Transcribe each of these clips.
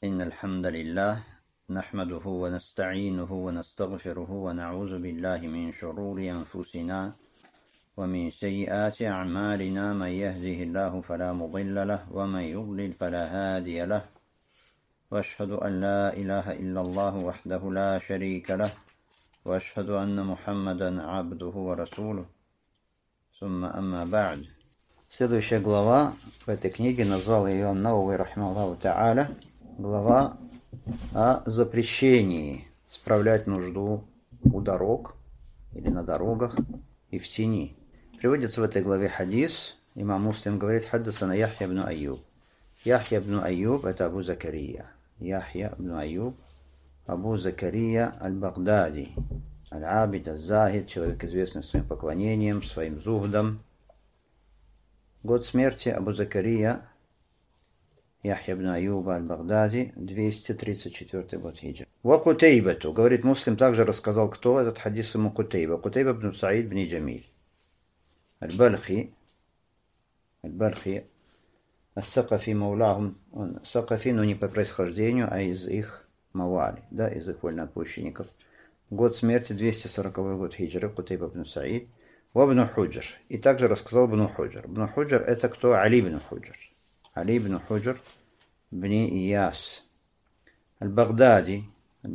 إن الحمد لله نحمده ونستعينه ونستغفره ونعوذ بالله من شرور أنفسنا ومن سيئات أعمالنا. من يهده الله فلا مضل له ومن يضلل فلا هادي له، وأشهد أن لا إله إلا الله وحده لا شريك له، وأشهد أن محمدا عبده ورسوله. ثم أما بعد. Следующая глава в этой книге, назвал ее Ан-Навави рахимахуллаху та'аля, глава о запрещении справлять нужду у дорог или на дорогах и в тени. Приводится в этой главе хадис. Имам Муслим говорит: хаддасана Яхья ибн Айюб. Яхья ибн Айюб — это Абу Закария. Яхья ибн Айюб, Абу Закария аль-Багдади, аль-Абид, аль-Захид, человек, известный своим поклонением, своим зухдом. Год смерти Абу Закария Яхья ибн Айюба аль-Багдади, 234 год хиджры. Ва Кутейбату, говорит Муслим, также рассказал, кто этот хадис ему Кутейба. Кутейба ибн Саид ибн Джамиль аль-Балхи, ас-Сакафи маулахум, он Сакафи, но не по происхождению, а из их мавали, да, из их вольноотпущенников. Год смерти 240 год хиджры, Кутейба ибн Саид. Ва ибн Худжр, и также рассказал ибн Худжр. Ибн Худжр — это кто? Али ибн Худжр. Али ибн Худжр бни Ияс аль-Багдади,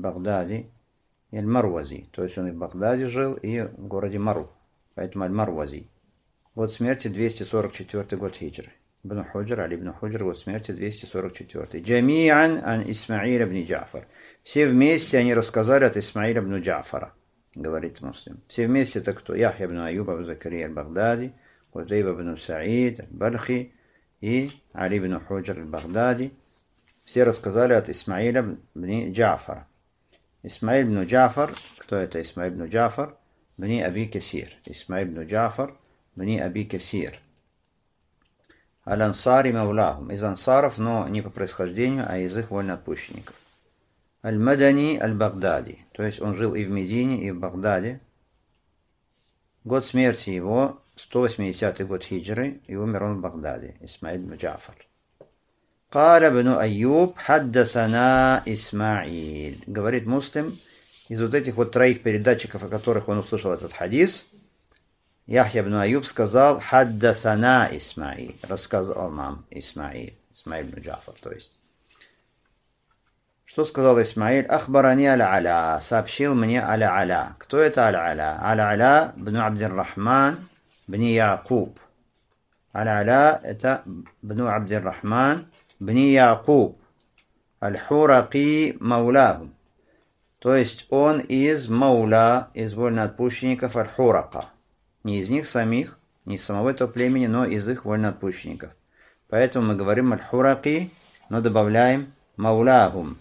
и аль-Марвази. То есть он и в Багдаде жил, и в городе Мару. Поэтому аль-Марвази. Год смерти 244 год хиджры. Ибн Худжр, Али ибн Худжр, год смерти 244. Джами'ан ан Исмаиля ибн Джафар. Все вместе они рассказали от Исмаиля ибн Джафара, говорит Муслим. Все вместе это кто? Яхья ибн Айюб, Абу Закария аль-Багдади, Кутейба ибн Саид аль-Балхи и Али ибн Худжр аль-Багдади. Все рассказали от Исмаиля ибн Джафара. Исмаиль ибн Джафар, кто это Исмаиль ибн Джафар? Бни Аби Касир. Исмаиль ибн Джафар бни Аби Касир. Аль-Ансари маулахум. Из ансаров, но не по происхождению, а из их вольноотпущенников. Аль-Мадани аль-Багдади. То есть он жил и в Медине, и в Багдаде. Год смерти его 180 год хиджры, и умер он в Багдаде. Исмаиль ибн Джафар. Каля ибн Айюб хаддасана Исмаиль. Говорит Муслим, из вот этих вот троих передатчиков, о которых он услышал этот хадис, Яхья ибн Айюб сказал: хаддасана Исмаиль. Рассказал нам Исмаиль ибн Джафар, то есть. Что сказал Исмаиль? Ахбарани аль-Аля. Сообщил мне аль-Аля. Кто это аль-Аля? Аль-Аля бн Абдир-Рахман бн Якуб. Аль-Аля — это бн Абдир-Рахман бн Якуб. Аль-Хураки маулахум. То есть он из маула, из вольноотпущенников аль-Хурака. Не из них самих, не из самого этого племени, но из их вольноотпущенников. Поэтому мы говорим аль-Хураки, но добавляем маулахум.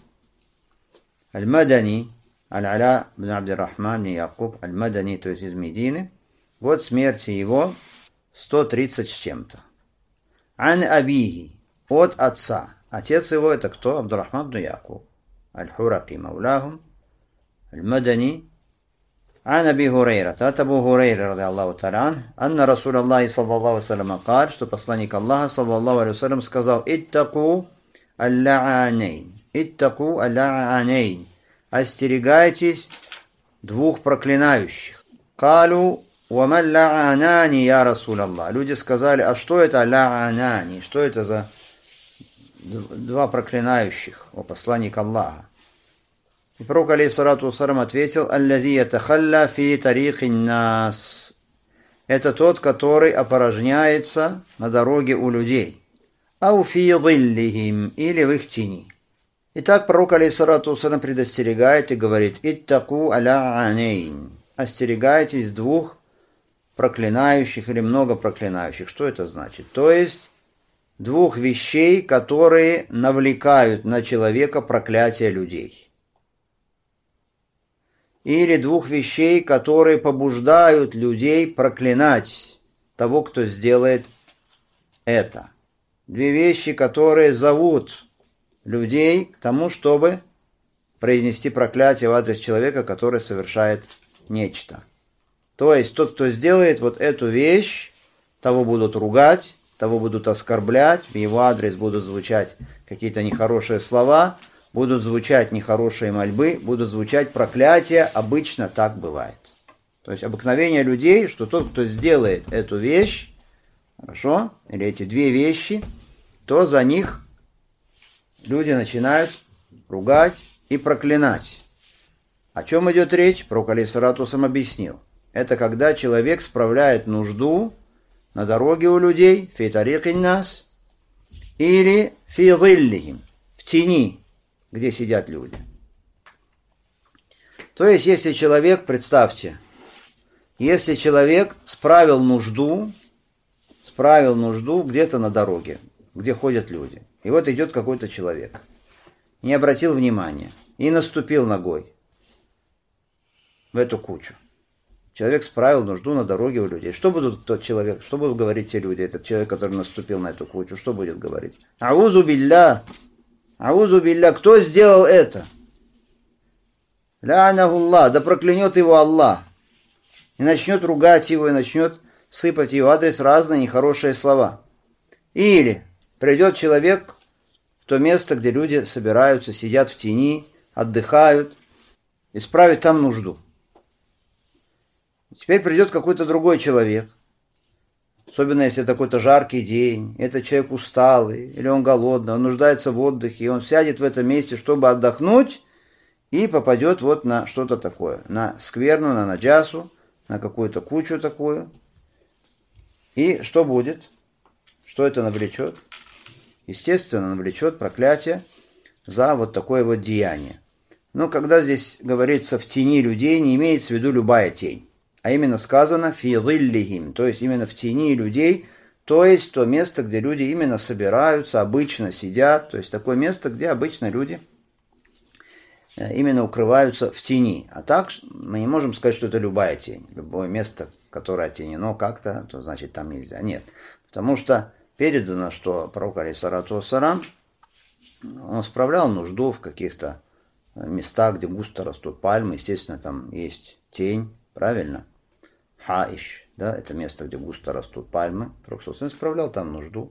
Аль-Мадани, Аль-Аля бн Абдир-Рахман бн Якуб, Аль-Мадани, то есть из Медины. Год смерти его 130 с чем-то. Ан Абихи, от отца. Отец его это кто? Абдуррахман бн Якуб. Аль-Хураки маулахум. Аль-Мадани. Ан Аби Хурейра. От Абу Хурейра, ради Аллаху та'аля, анна Расул Аллахи саллаллаху алейхи вассалям сказал, что посланник Аллаха саллаллаху алейхи вассалям сказал: иттаку аль-ла'анейн. Иттаку аль-ла'анейн. Остерегайтесь двух проклинающих. Калу ва ман ла'анани я Расул Аллах. Люди сказали: а что это ла'анани? Что это за два проклинающих, о посланник Аллаха? И пророк алейхиссалату вассалям ответил: аллази ятахалля фи тарикин нас. Это тот, который опорожняется на дороге у людей. Ау фи dhillihim, или в их тени. Итак, пророк алейхиссалату вассалям предостерегает и говорит: иттаку аль-ла'анейн. Остерегайтесь двух проклинающих или много проклинающих. Что это значит? То есть двух вещей, которые навлекают на человека проклятие людей. Или двух вещей, которые побуждают людей проклинать того, кто сделает это. Две вещи, которые зовут людей к тому, чтобы произнести проклятие в адрес человека, который совершает нечто. То есть тот, кто сделает вот эту вещь, того будут ругать, того будут оскорблять, в его адрес будут звучать какие-то нехорошие слова, будут звучать нехорошие мольбы, будут звучать проклятия, обычно так бывает. То есть обыкновение людей, что тот, кто сделает эту вещь, хорошо, или эти две вещи, то за них люди начинают ругать и проклинать. О чем идет речь? Пророк алейхиссалату вассалам объяснил. Это когда человек справляет нужду на дороге у людей, фи тарикин нас, или фи зиллихим, в тени, где сидят люди. То есть, если человек, представьте, если человек справил нужду где-то на дороге, где ходят люди, и вот идет какой-то человек, не обратил внимания и наступил ногой в эту кучу. Человек справил нужду на дороге у людей. Что будут говорить те люди, этот человек, который наступил на эту кучу, что будет говорить? Аузу билля, кто сделал это? Ла'анахуллах, да проклянет его Аллах. И начнет ругать его, и начнет сыпать в его адрес разные нехорошие слова. Или придет человек в то место, где люди собираются, сидят в тени, отдыхают, исправить там нужду. Теперь придет какой-то другой человек, особенно если это какой-то жаркий день, этот человек усталый, или он голодный, он нуждается в отдыхе, и он сядет в этом месте, чтобы отдохнуть, и попадет вот на что-то такое, на скверну, на наджасу, на какую-то кучу такую. И что будет? Что это навлечет? Естественно, навлечет проклятие за вот такое вот деяние. Но когда здесь говорится в тени людей, не имеется в виду любая тень. А именно сказано «фи зиллихим», то есть именно в тени людей, то есть то место, где люди именно собираются, обычно сидят, то есть такое место, где обычно люди именно укрываются в тени. А так мы не можем сказать, что это любая тень. Любое место, которое оттенено как-то, то значит там нельзя. Нет. Потому что передано, что пророк алейхиссалату вассалам, он справлял нужду в каких-то местах, где густо растут пальмы. Естественно, там есть тень, правильно? Хаиш, да, это место, где густо растут пальмы. Пророк справлял там нужду.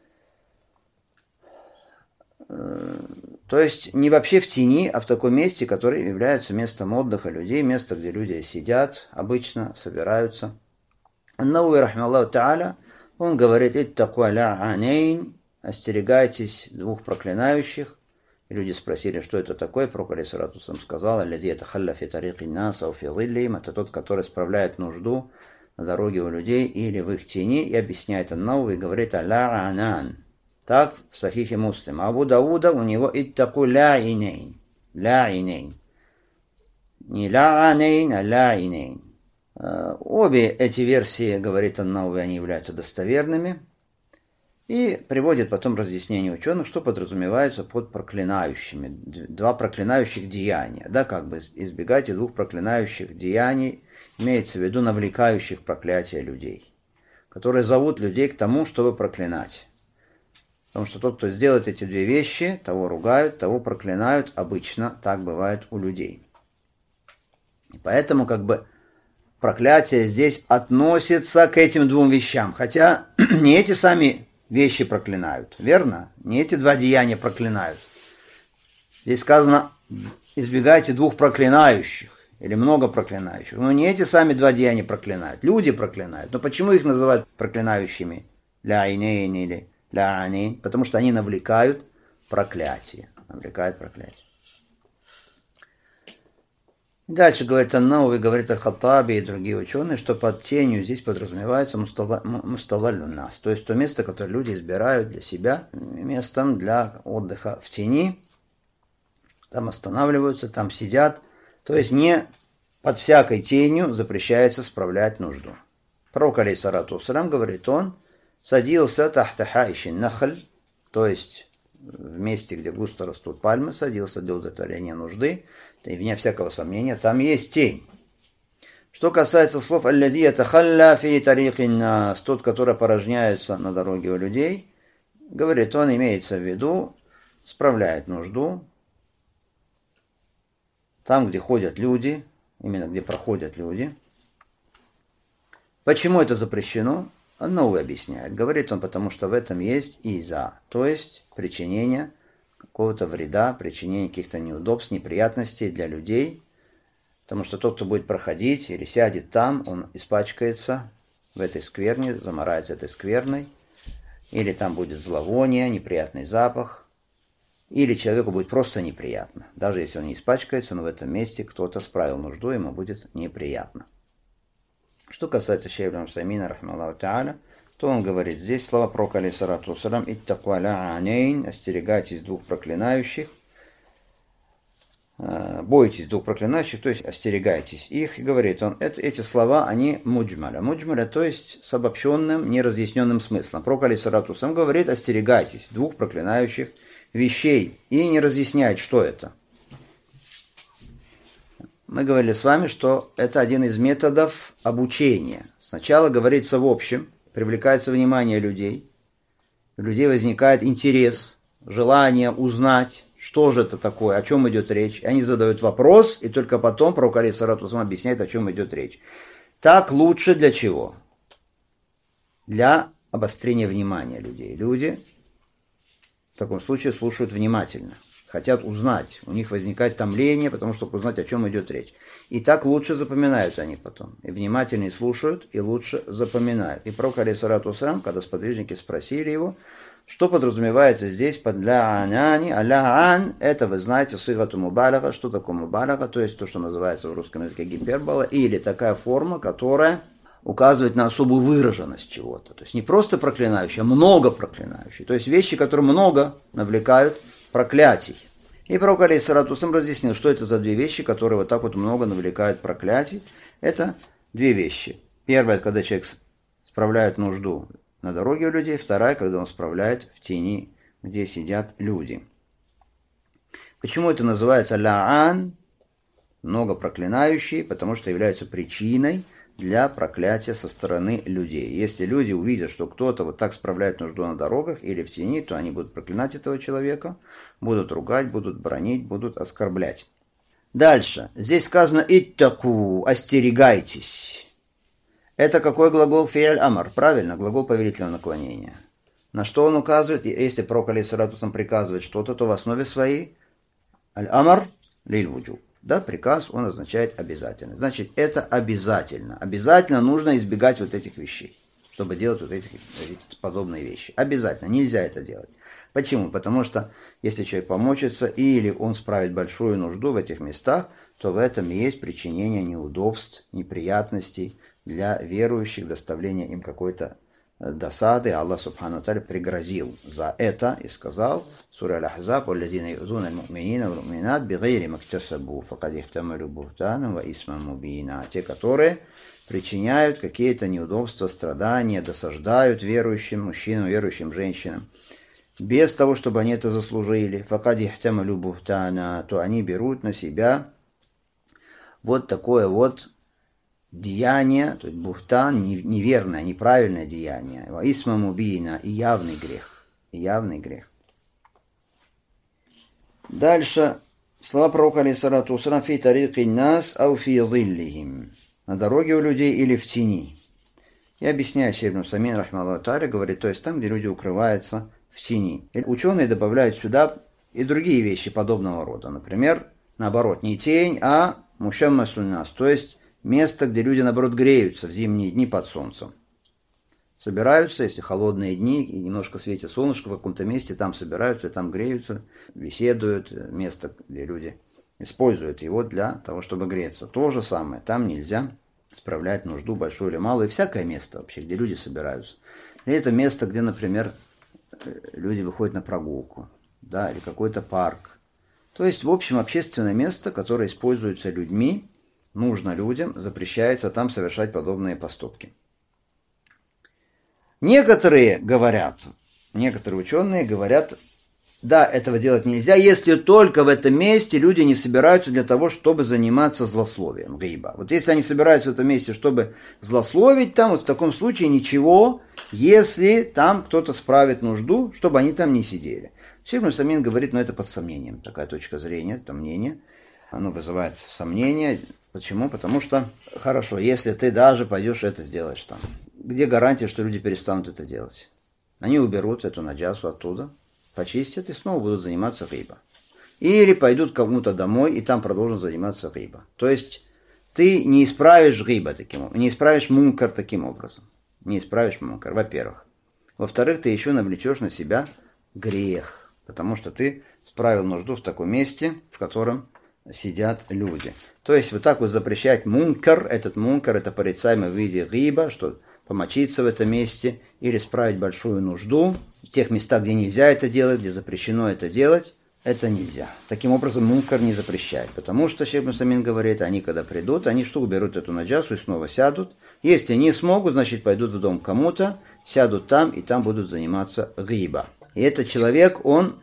То есть не вообще в тени, а в таком месте, которое является местом отдыха людей, место, где люди сидят, обычно собираются. Ан-Навави, рахмаллаху та'аля, он говорит: «Иттаку ля-анейн», остерегайтесь двух проклинающих. И люди спросили, что это такое. Пророк алейхиссалату вассалам сказал: «Алладзи ятахалля фи тарикин нас ау фи зиллихим», это тот, который справляет нужду на дороге у людей или в их тени. И объясняет Ан-Навави и говорит: «Ля-анан». Так в Сахихе Муслим. Абу Дауда у него «Иттаку ля-инейн». Ля-инейн. Не ля-анейн, а ля-инейн. Обе эти версии, говорит Ан-Навави, они являются достоверными. И приводит потом разъяснение ученых, что подразумевается под проклинающими. Два проклинающих деяния. Да, как бы избегайте двух проклинающих деяний, имеется в виду навлекающих проклятия людей, которые зовут людей к тому, чтобы проклинать. Потому что тот, кто сделает эти две вещи, того ругают, того проклинают. Обычно так бывает у людей. И поэтому как бы проклятие здесь относится к этим двум вещам. Хотя не эти сами вещи проклинают, верно? Не эти два деяния проклинают. Здесь сказано: избегайте двух проклинающих или много проклинающих. Но не эти сами два деяния проклинают. Люди проклинают. Но почему их называют проклинающими? Ля-инейн или ля-анейн? Потому что они навлекают проклятие. Дальше говорит Ан-Навави, говорит Аль-Хаттаби и другие ученые, что под тенью здесь подразумевается мусталаллюн нас, то есть то место, которое люди избирают для себя местом для отдыха в тени. Там останавливаются, там сидят. То есть не под всякой тенью запрещается справлять нужду. Пророк алейхиссалату вассалам, говорит, он садился тахта хаишин нахль, то есть в месте, где густо растут пальмы, садился для удовлетворения нужды. И вне всякого сомнения, там есть тень. Что касается слов «алладзи ятахалля фи тарикин нас», тот, который порожняется на дороге у людей, говорит, он имеется в виду, справляет нужду там, где ходят люди, именно где проходят люди. Почему это запрещено? Ан-Навави объясняет. Говорит он, потому что в этом есть иза, то есть причинение какого-то вреда, причинения каких-то неудобств, неприятностей для людей. Потому что тот, кто будет проходить или сядет там, он испачкается в этой скверне, замарается этой скверной. Или там будет зловоние, неприятный запах. Или человеку будет просто неприятно. Даже если он не испачкается, но в этом месте кто-то справил нужду, ему будет неприятно. Что касается шейха ибн Усаймина, рахмаллаху та'аля, то он говорит здесь слова пророка, алейхиссалату вассалям, «Иттаку а'анейн», остерегайтесь двух проклинающих, бойтесь двух проклинающих, то есть остерегайтесь их. И говорит он, эти слова, они муджмаля. Муджмаля, то есть с обобщенным, неразъясненным смыслом. Пророк, алейхиссалату вассалям, говорит, остерегайтесь двух проклинающих вещей и не разъясняет, что это. Мы говорили с вами, что это один из методов обучения. Сначала говорится в общем, привлекается внимание людей, у людей возникает интерес, желание узнать, что же это такое, о чем идет речь. Они задают вопрос, и только потом пророк алейхиссалату вассалям объясняет, о чем идет речь. Так лучше для чего? Для обострения внимания людей. Люди в таком случае слушают внимательно, хотят узнать. У них возникает томление, потому что узнать, о чем идет речь. И так лучше запоминают они потом. И внимательнее слушают, и лучше запоминают. И пророк, алейхиссалату вассалям, когда сподвижники спросили его, что подразумевается здесь под ля-аняни, а ля-ан, это вы знаете, сигату мубалага, что такое мубалага, то есть то, что называется в русском языке гипербола, или такая форма, которая указывает на особую выраженность чего-то. То есть не просто проклинающий, а много проклинающий. То есть вещи, которые много навлекают проклятий. И пророк, алейхиссалату вассалям, разъяснил, что это за две вещи, которые вот так вот много навлекают проклятий. Это две вещи. Первая, когда человек справляет нужду на дороге у людей. Вторая, когда он справляет в тени, где сидят люди. Почему это называется ля-ан, много проклинающий? Потому что является причиной для проклятия со стороны людей. Если люди увидят, что кто-то вот так справляет нужду на дорогах или в тени, то они будут проклинать этого человека, будут ругать, будут бранить, будут оскорблять. Дальше. Здесь сказано «иттаку», «остерегайтесь». Это какой глагол фи'аль амар? Правильно, глагол повелительного наклонения. На что он указывает? Если пророк, алейхиссалату вассалям, приказывает что-то, то в основе своей аль-амар лиль-вуджуб. Да, приказ, он означает обязательно. Значит, это обязательно. Обязательно нужно избегать вот этих вещей, чтобы делать вот эти подобные вещи. Обязательно. Нельзя это делать. Почему? Потому что если человек помочится или он справит большую нужду в этих местах, то в этом и есть причинение неудобств, неприятностей для верующих, доставление им какой-то досады. Аллах субхану ва тааля пригрозил за это и сказал, сура Аль-Ахзаб, «Валлазина ю'зуна аль-му'минина вал-му'минат бигайри мактасабу, факад ихтамалу бухтаном ва исман мубина». Те, которые причиняют какие-то неудобства, страдания, досаждают верующим мужчинам, верующим женщинам, без того, чтобы они это заслужили, факад ихтамалу бухтана, то они берут на себя вот такое вот деяние, то есть бухтан, неверное, неправильное деяние, исма мубина, и явный грех, и явный грех. Дальше слова пророка, алейхиссалату вассалям, фи тарики нас ау фи зиллихим, на дороге у людей или в тени. И объясняет шейх ибн Усаймин, рахмаллаху та'аля, говорит, то есть там, где люди укрываются в тени. И ученые добавляют сюда и другие вещи подобного рода. Например, наоборот, не тень, а мушаммасун нас, то есть место, где люди, наоборот, греются в зимние дни под солнцем. Собираются, если холодные дни, и немножко светит солнышко в каком-то месте, там собираются, там греются, беседуют. Место, где люди используют его для того, чтобы греться. То же самое. Там нельзя справлять нужду, большую или малую. И всякое место вообще, где люди собираются. И это место, где, например, люди выходят на прогулку, да, или какой-то парк. То есть, в общем, общественное место, которое используется людьми, нужно людям, запрещается там совершать подобные поступки. Некоторые ученые говорят, да, этого делать нельзя, если только в этом месте люди не собираются для того, чтобы заниматься злословием, гейба. Вот если они собираются в этом месте, чтобы злословить там, вот в таком случае ничего, если там кто-то справит нужду, чтобы они там не сидели. Шейх ибн Усаймин говорит, но это под сомнением, такая точка зрения, это мнение, оно вызывает сомнения. Почему? Потому что, хорошо, если ты даже пойдешь это сделаешь там, где гарантия, что люди перестанут это делать? Они уберут эту наджасу оттуда, почистят и снова будут заниматься гиба. Или пойдут к кому-то домой и там продолжат заниматься гиба. То есть ты не исправишь гиба таким образом, не исправишь мункар таким образом. Не исправишь мункар, во-первых. Во-вторых, ты еще навлечешь на себя грех, потому что ты справил нужду в таком месте, в котором сидят люди. То есть вот так вот запрещать мункар, этот мункар это порицаемый в виде гиба, что помочиться в этом месте или справить большую нужду в тех местах, где нельзя это делать, где запрещено это делать, это нельзя. Таким образом мункар не запрещает, потому что Шейх ибн Усаймин говорит, они когда придут, они что, уберут эту наджасу и снова сядут. Если не смогут, значит пойдут в дом кому-то, сядут там и там будут заниматься гиба. И этот человек, он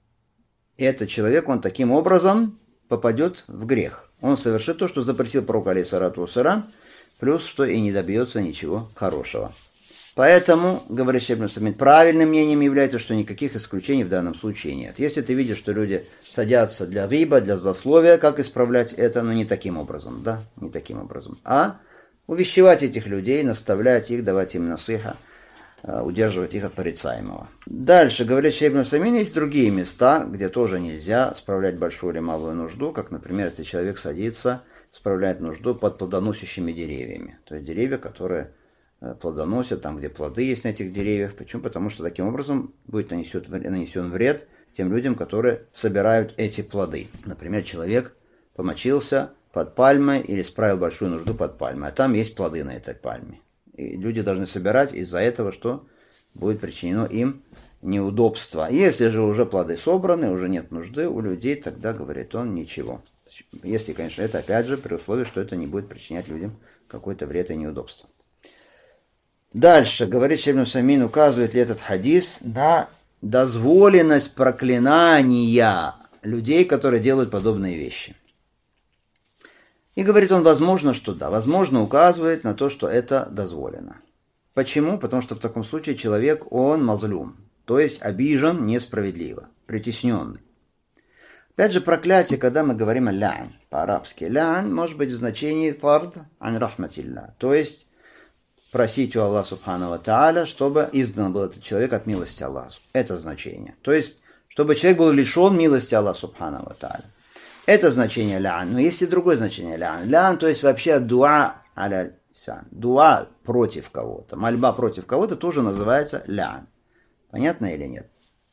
таким образом попадет в грех. Он совершит то, что запретил пророк алейхиссалату вассалям, плюс что и не добьется ничего хорошего. Поэтому, говорит Шейх ибн Усаймин, правильным мнением является, что никаких исключений в данном случае нет. Если ты видишь, что люди садятся для гиба, для злословия, как исправлять это? Но не таким образом, да, не таким образом. А увещевать этих людей, наставлять их, давать им насиха, удерживать их от порицаемого. Дальше, говорит Шейх ибн Усаймин, есть другие места, где тоже нельзя справлять большую или малую нужду, как, например, если человек садится, справляет нужду под плодоносящими деревьями. То есть деревья, которые плодоносят, там, где плоды есть на этих деревьях. Почему? Потому что таким образом будет нанесен вред тем людям, которые собирают эти плоды. Например, человек помочился под пальмой или справил большую нужду под пальмой, а там есть плоды на этой пальме. И люди должны собирать из-за этого, что будет причинено им неудобство. Если же уже плоды собраны, уже нет нужды у людей, тогда, говорит он, ничего. Если, конечно, это опять же при условии, что это не будет причинять людям какой-то вред и неудобство. Дальше, говорит Шейх ибн Усаймин, указывает ли этот хадис на дозволенность проклинания людей, которые делают подобные вещи. И говорит он, возможно, что да, возможно, указывает на то, что это дозволено. Почему? Потому что в таком случае человек, он мазлюм, то есть обижен несправедливо, притесненный. Опять же, проклятие, когда мы говорим лян, по-арабски. Лян может быть в значении тард ан рахматилля, то есть просить у Аллаха субхану ва тааля, чтобы изгнан был этот человек от милости Аллаха. Это значение. То есть, чтобы человек был лишен милости Аллаха субхану ва тааля. Это значение лян. Но есть и другое значение лян. Лян, то есть вообще дуа аля сан. Дуа против кого-то. Мольба против кого-то тоже называется лян. Понятно или нет?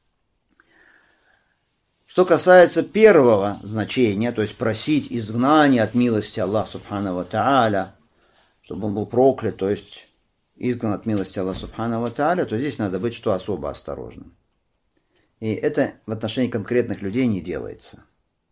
Что касается первого значения, то есть просить изгнания от милости Аллаха субхану ва тааля, чтобы он был проклят, то есть изгнан от милости Аллаха субхану ва тааля, то здесь надо быть что особо осторожным. И это в отношении конкретных людей не делается.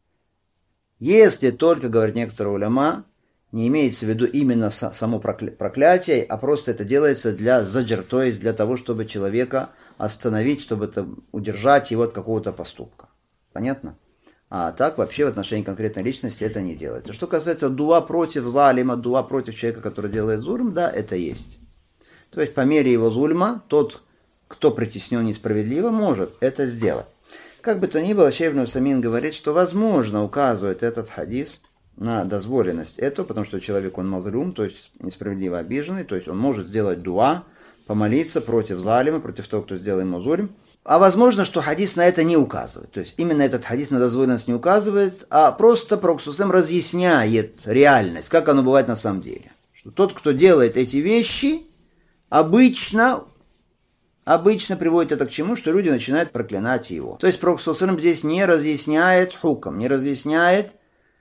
Если только, говорят некоторые уляма, не имеется в виду именно само проклятие, а просто это делается для заджр, то есть для того, чтобы человека остановить, чтобы удержать его от какого-то поступка. Понятно? А так вообще в отношении конкретной личности это не делается. Что касается дуа против залима, дуа против человека, который делает зульм, да, это есть. То есть по мере его зульма, тот, кто притеснен несправедливо, может это сделать. Как бы то ни было, Шейх ибн Усаймин говорит, что возможно указывает этот хадис на дозволенность этого, потому что человек, он мазлюм, то есть несправедливо обиженный, то есть он может сделать дуа, помолиться против залима, против того, кто сделал ему зульм. А возможно, что хадис на это не указывает. То есть именно этот хадис на дозволенность не указывает, а просто пророк разъясняет реальность, как оно бывает на самом деле. Что тот, кто делает эти вещи, обычно приводит это к чему, что люди начинают проклинать его. То есть пророк здесь не разъясняет хукам, не разъясняет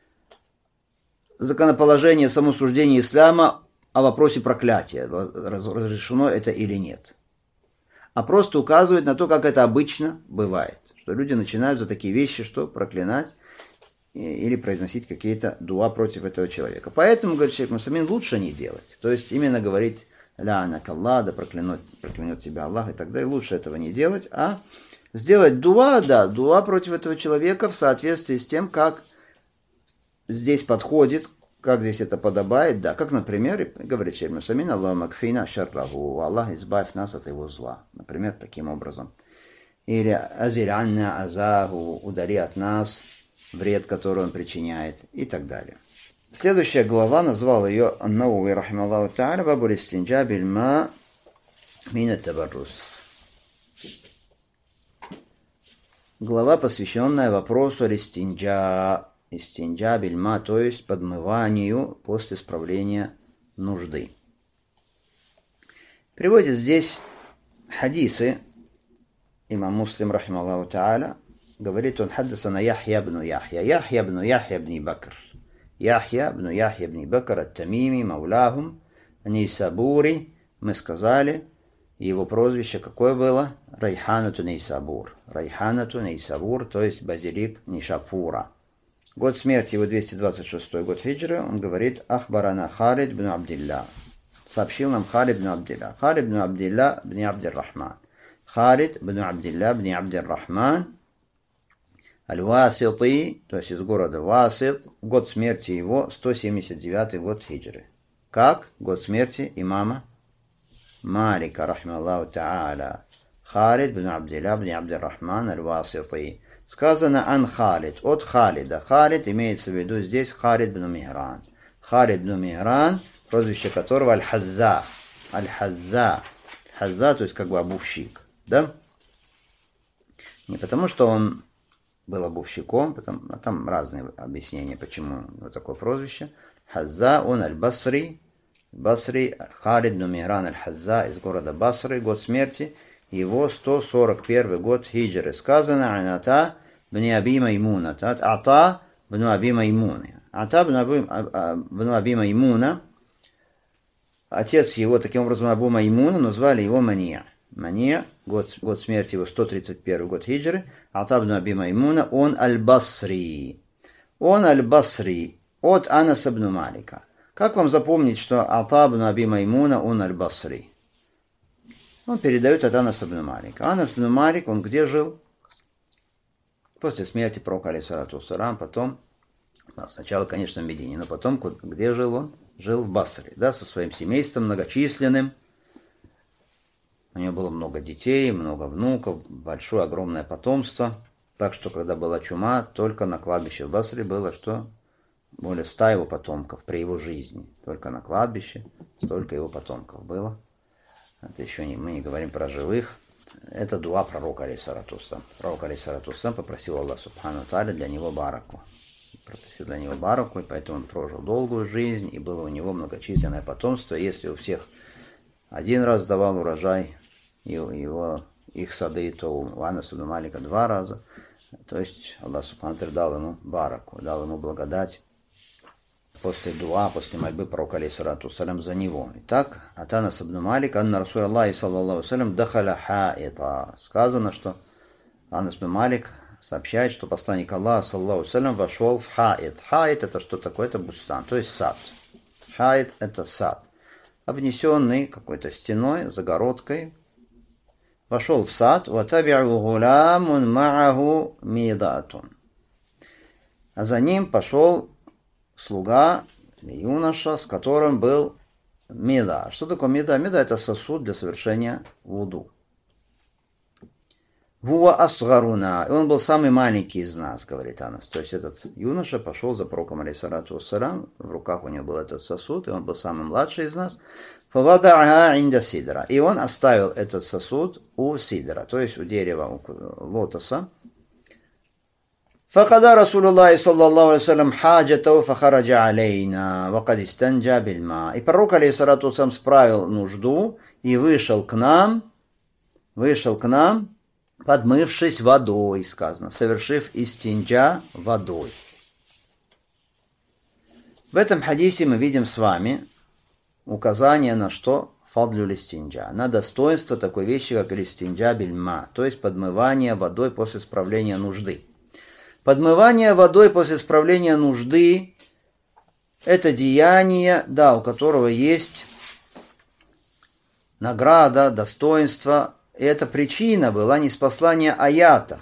законоположение, самосуждение ислама о вопросе проклятия, разрешено это или нет. А просто указывает на то, как это обычно бывает. Что люди начинают за такие вещи, что проклинать или произносить какие-то дуа против этого человека. Поэтому, говорит Шейх ибн Усаймин, лучше не делать. То есть именно говорить «Ля'анак Аллах», да проклянет тебя Аллах и так далее. Лучше этого не делать, а сделать дуа, да, дуа против этого человека в соответствии с тем, как здесь подходит, как здесь это подобает, да, как, например, говорит Шейх ибн Усаймин, «Аллаху макфина шарраху», Аллах, избавь нас от его зла. Например, таким образом. Или «Азиль анна азаху», удари от нас вред, который он причиняет, и так далее. Следующая глава, назвал ее Ан-Навави рахимахуллаху та'аля бабу истинджа биль-ма мин ат-табаррус. глава, посвященная вопросу истинджа бильма, то есть подмыванию после справления нужды. Приводит здесь хадисы. Имам Муслим, рахималлаху та'аля, говорит, он хаддасана Яхья бну Яхья бни Бакр. Яхья бни Бакр ат-Тамими, мауляхум, Нейсабури. Мы сказали, его прозвище какое было? Райханату Нейсабур. Райханату Нейсабур, то есть базилик Нишапура. Год смерти его 226 год хиджры. Он говорит, Ахбарана Халид бн Абдилля. Сообщил нам Халид бн Абдилля. Халид бн Абдилля бн Абдир-Рахман. Халид бн Абдилля бн Абдир-Рахман. Аль-Васити, то есть из города Васит. Год смерти его 179 год хиджры. Как? Год смерти имама Малика, рахмаллаху та'аля. Халид бн Абдилля бн Абдир-Рахман аль-Васити. Сказано ан Халид, от Халида. Халид имеется в виду здесь Халид бн Михран. Халид бн Михран, прозвище которого Аль-Хазза. Аль-Хазза. Хазза, то есть как бы обувщик. Да? Не потому, что он был обувщиком, там разные объяснения, почему вот такое прозвище. Хазза, он Аль-Басри. Басри, Халид бн Михран Аль-Хазза из города Басры, год смерти его 141 год хиджры. Сказано Ата бн Аби Маймуна. Ата бн Аби Маймуна. Ата бн Аби Маймуна. Отец его, таким образом, Абу Маймуна, назвали его Мания. Мания, год смерти его 131 год хиджры. Ата бн Аби Маймуна, он Аль-Басри. Он Аль-Басри от Анаса бн Малика. Как вам запомнить, что Ата бн Аби Маймуна, он Аль-Басри? Он передает от Анаса бн Малика. Анас бн Малик, он где жил? После смерти пророка, алейхиссалату вассалям, потом, сначала, конечно, в Медине, но потом, где жил он? Жил в Басре, да, со своим семейством многочисленным. У него было много детей, много внуков, большое, огромное потомство. Так что, когда была чума, только на кладбище в Басре было, что более 100 его потомков при его жизни. Только на кладбище столько его потомков было. Это еще мы не говорим про живых. Это дуа пророка, алейхиссалату вассалям. Пророк, алейхиссалату вассалям, попросил Аллах субхану тааля для него бараку. Попросил для него бараку, и поэтому он прожил долгую жизнь, и было у него многочисленное потомство. Если у всех один раз давал урожай, их сады, то у Анаса бн Малика 2 раза. То есть Аллах субхану тааля дал ему бараку, дал ему благодать. После дуа, после мольбы пророка, алейхиссалату вассалям, за него. Итак, от Анаса бн Малика, анна Расуль Аллахи, саллаллаху вассалям, дахаля хаита. Сказано, что Анас бн Малик сообщает, что посланник Аллаха, саллаллаху вассалям, вошел в хаит. Хаит это что такое? Это бустан, то есть сад. Хаит это сад, обнесенный какой-то стеной, загородкой. Вошел в сад, ватаби'у гулямун ма'аху мидатун. А за ним пошел слуга, юноша, с которым был мида. Что такое мида? Мида это сосуд для совершения вуду. Вуа асгаруна. И он был самый маленький из нас, говорит Анас. То есть этот юноша пошел за пророком, алейхиссалату вассалям. В руках у него был этот сосуд, и он был самый младший из нас. Фавада'аха инда сидра. И он оставил этот сосуд у сидра, то есть у дерева, у лотоса. فقضى رسول الله صلى الله عليه وسلم حاجته فخرج علينا وقد استنجى بالماء. И пророк, алейхиссалату вассалям, справил нужду и вышел к нам, подмывшись водой, сказано, совершив истинджа водой. В этом хадисе мы видим с вами указание на что? Фадлю истинджа, на достоинство такой вещи, как истинджа бильма, то есть подмывание водой после справления нужды. Подмывание водой после справления нужды – это деяние, да, у которого есть награда, достоинство. И эта причина была ниспослание аята.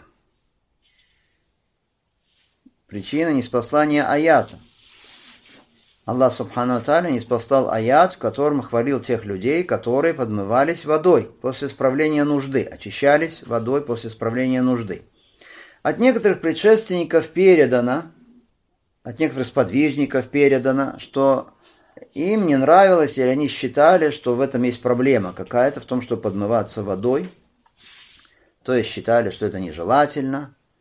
Причина ниспослания аята. Аллах субхану тааля ниспослал аят, в котором хвалил тех людей, которые подмывались водой после справления нужды, очищались водой после справления нужды. От некоторых предшественников передано, от некоторых сподвижников передано, что им не нравилось, или они считали, что в этом есть проблема какая-то, в том, что подмываться водой. То есть считали, что это нежелательно,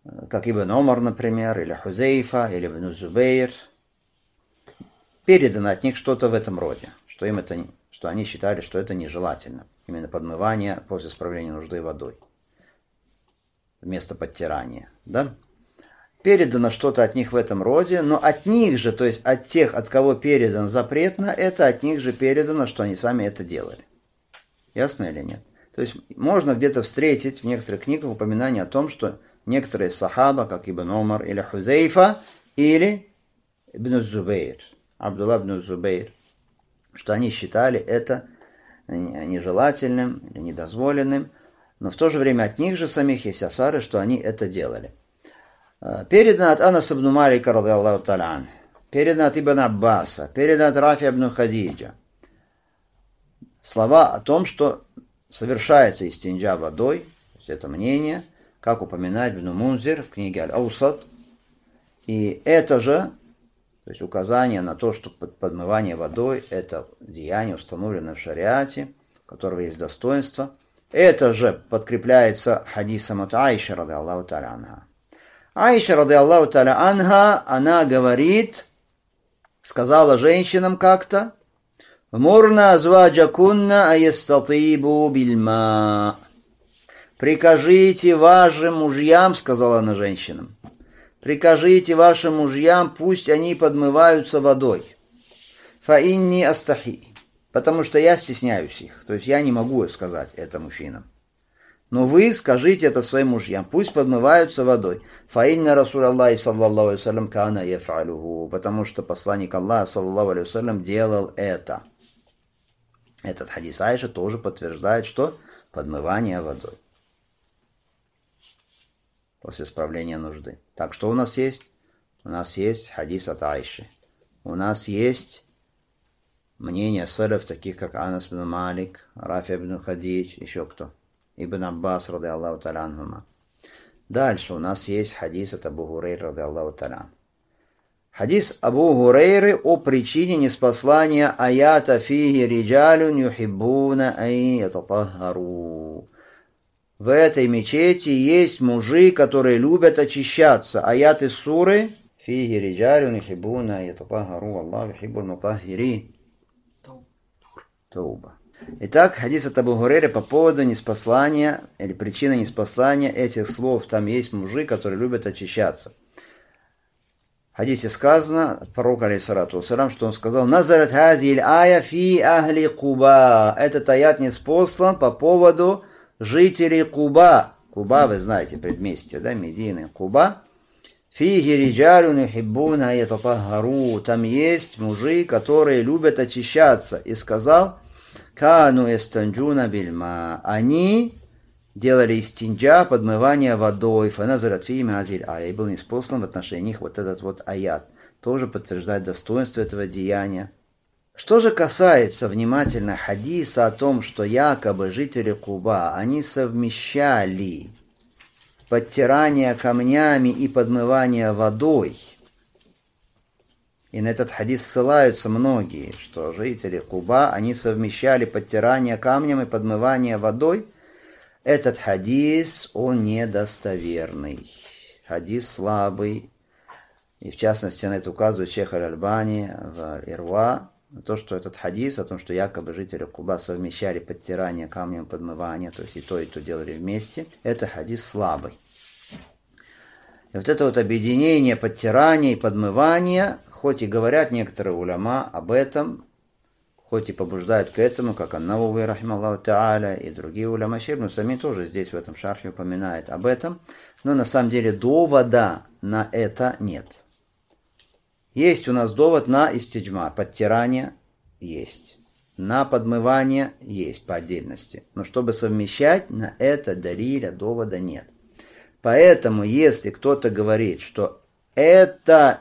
как Ибн Умар, например, или Хузейфа, или Ибн Зубейр. Передано от них что-то в этом роде, что они считали, что это нежелательно. Именно подмывание после справления нужды водой. Вместо подтирания. Да? Передано что-то от них в этом роде, но от них же, то есть от тех, от кого передан запрет на это, от них же передано, что они сами это делали. Ясно или нет? То есть можно где-то встретить в некоторых книгах упоминание о том, что некоторые сахаба, как Ибн Умар или Хузейфа, или Ибн Зубейр, Абдулла ибн Зубейр, что они считали это нежелательным или недозволенным, но в то же время от них же самих есть асары, что они это делали. Передано от Анаса ибн Малика, радиаллаху та'аля ан, передано от Ибн Аббаса, передано от Рафи ибн Хадиджа. Слова о том, что совершается истинджа водой, то есть это мнение, как упоминает Ибн Мунзир в книге Аль-Аусат. И это же, то есть указание на то, что подмывание водой – это деяние, установленное в шариате, у которого есть достоинство. Это же подкрепляется хадисом от Аиши, радиаллаху та'аля анха. Аиша, радиаллаху та'аля анха, она говорит, сказала женщинам как-то: «Мурна азваджакунна аястатибу бильма». «Прикажите вашим мужьям», — сказала она женщинам, «прикажите вашим мужьям, пусть они подмываются водой. Фа инни астахи», потому что я стесняюсь их, то есть я не могу сказать это мужчинам. Но вы скажите это своим мужьям, пусть подмываются водой. Фа инна Расулаллахи саллаллаху алейхи вассалям кана яф'алюху, потому что посланник Аллаха саллаллаху алейхи вассалям делал это. Этот хадис Аиши тоже подтверждает, что подмывание водой после справления нужды. Так, что у нас есть? У нас есть хадис от Аиши. У нас есть мнение салаф, таких как Анас ибн Малик, Рафи ибн Хадидж, еще кто? Ибн Аббас, радиаллаху та'аля анхума. Дальше у нас есть хадис от Абу Хурейры, радиаллаху та'аля. Хадис Абу Хурейры о причине неспослания аята фиги риджалюн юхиббуна ай ятатахару. В этой мечети есть мужи, которые любят очищаться. Аят из суры фиги риджалюн юхиббуна ай ятатахару. Аллаху юхиббуль мутаххирин. Тауба. Итак, хадис от Абу Хурейры по поводу неспослания или причины неспослания этих слов. Там есть мужи, которые любят очищаться. В хадисе сказано от пророка, алейхиссалату вассалям, что он сказал: «Назарат хазиль ая фи ахли Куба». Этот аят ниспослан по поводу жителей Куба. Куба, вы знаете, предместье, да, Медины. Куба. Фиги риджалюн юхиббуна ятатахару. Там есть мужи, которые любят очищаться. И сказал: «Кану эстанджуна бильма». Они делали истинджа, подмывание водой. Фаназарат фи азиль ая. И был ниспослан в отношении них вот этот вот аят. Тоже подтверждает достоинство этого деяния. Что же касается внимательно хадиса о том, что якобы жители Куба, они совмещали подтирание камнями и подмывание водой. И на этот хадис ссылаются многие, что жители Куба, они совмещали подтирание камнем и подмывание водой. Этот хадис, он недостоверный. Хадис слабый. И в частности, на это указывает шейх Аль-Альбани в Ирва. То, что этот хадис о том, что якобы жители Куба совмещали подтирание камнем и подмывание, то есть и то делали вместе, это хадис слабый. И вот это вот объединение подтирания и подмывания, хоть и говорят некоторые уляма об этом, хоть и побуждают к этому, как Ан-Навави, рахималлаху та'аля, и другие уляма Шейх Ибн Усаймин тоже здесь в этом шархе упоминает об этом, но на самом деле довода на это нет. Есть у нас довод на истиджмар, подтирание есть, на подмывание есть по отдельности, но чтобы совмещать, на это далиля, довода нет. Поэтому, если кто-то говорит, что это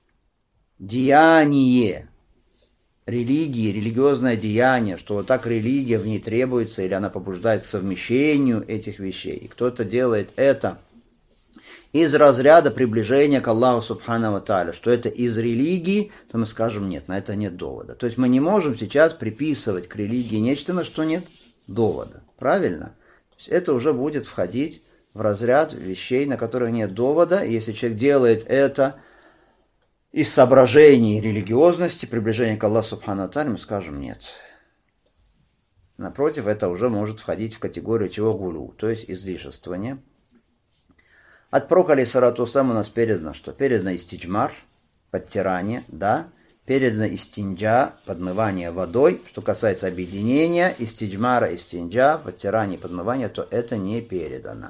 деяние религии, религиозное деяние, что вот так религия в ней требуется, или она побуждает к совмещению этих вещей, и кто-то делает это из разряда приближения к Аллаху Субхану ва Тааля, что это из религии, то мы скажем: нет, на это нет довода. То есть мы не можем сейчас приписывать к религии нечто, на что нет довода. Правильно? То есть это уже будет входить в разряд вещей, на которых нет довода. И если человек делает это из соображений религиозности, приближения к Аллаху Субхану ва Тааля, мы скажем нет. Напротив, это уже может входить в категорию чего гулю, то есть излишествование. От пророка алейхиссалату вассалам у нас передано, что передано истиджмар, подтирание, да, передано истинджа, подмывание водой. Что касается объединения истиджмара, истинджа, подтирание, подмывание, то это не передано.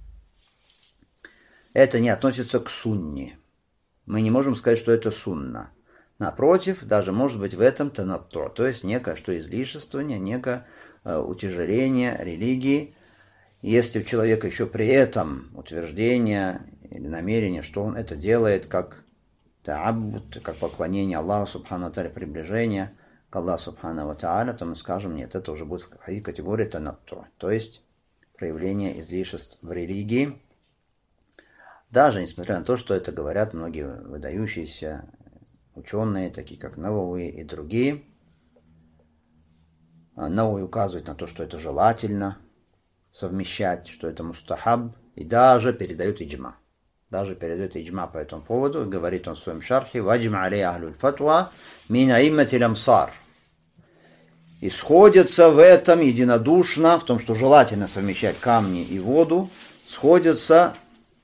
Это не относится к сунне. Мы не можем сказать, что это сунна. Напротив, даже может быть в этом танатту, то есть некое что излишествование, некое утяжеление религии. Если у человека еще при этом утверждение или намерение, что он это делает как та'аббуд, как поклонение Аллаху Субхану ва Тааля, приближение к Аллаху Субхану ва Тааля, то мы скажем, нет, это уже будет входить в категорию танатту, то есть проявление излишеств в религии. Даже несмотря на то, что это говорят многие выдающиеся ученые, такие как Навави и другие. Навави указывает на то, что это желательно совмещать, что это мустахаб, и даже передает иджма. Даже передает иджма по этому поводу, говорит он в своем шархе, «Ваджма алей ахлюль фатва мин аимматиль амсар». И сходятся в этом единодушно, в том, что желательно совмещать камни и воду, сходятся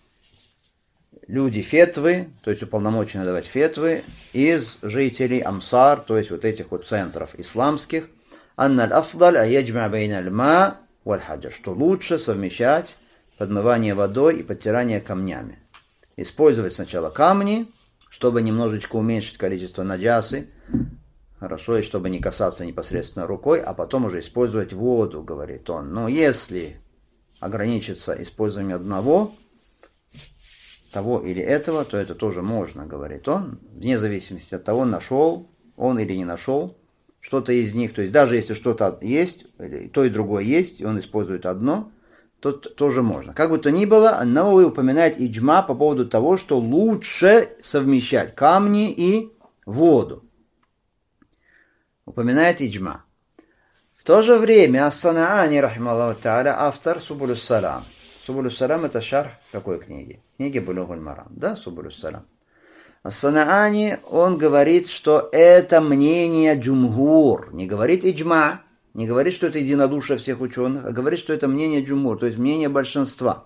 люди фетвы, то есть уполномочены давать фетвы, из жителей Амсар, то есть вот этих вот центров исламских, анналь афдаль аяджма байналь ма валь хаджар, что лучше совмещать подмывание водой и подтирание камнями. Использовать сначала камни, чтобы немножечко уменьшить количество наджасы, хорошо, и чтобы не касаться непосредственно рукой, а потом уже использовать воду, говорит он. Но если ограничиться использованием одного, того или этого, то это тоже можно, говорит он, вне зависимости от того, нашел он или не нашел что-то из них. То есть даже если что-то есть, или то и другое есть, и он использует одно, то тоже можно. Как бы то ни было, Навави упоминает иджма по поводу того, что лучше совмещать камни и воду. Упоминает иджма. В то же время Ас-Санаани, рахималлаху тааля, автор Субулюс Салам. Субулюс Салам — это шарх какой книги? Книги Булугуль Марам, да, Субулюс Салам. Ас-Санаани, он говорит, что это мнение джумгур, не говорит иджма, не говорит, что это единодушие всех ученых, а говорит, что это мнение джумгур, то есть мнение большинства.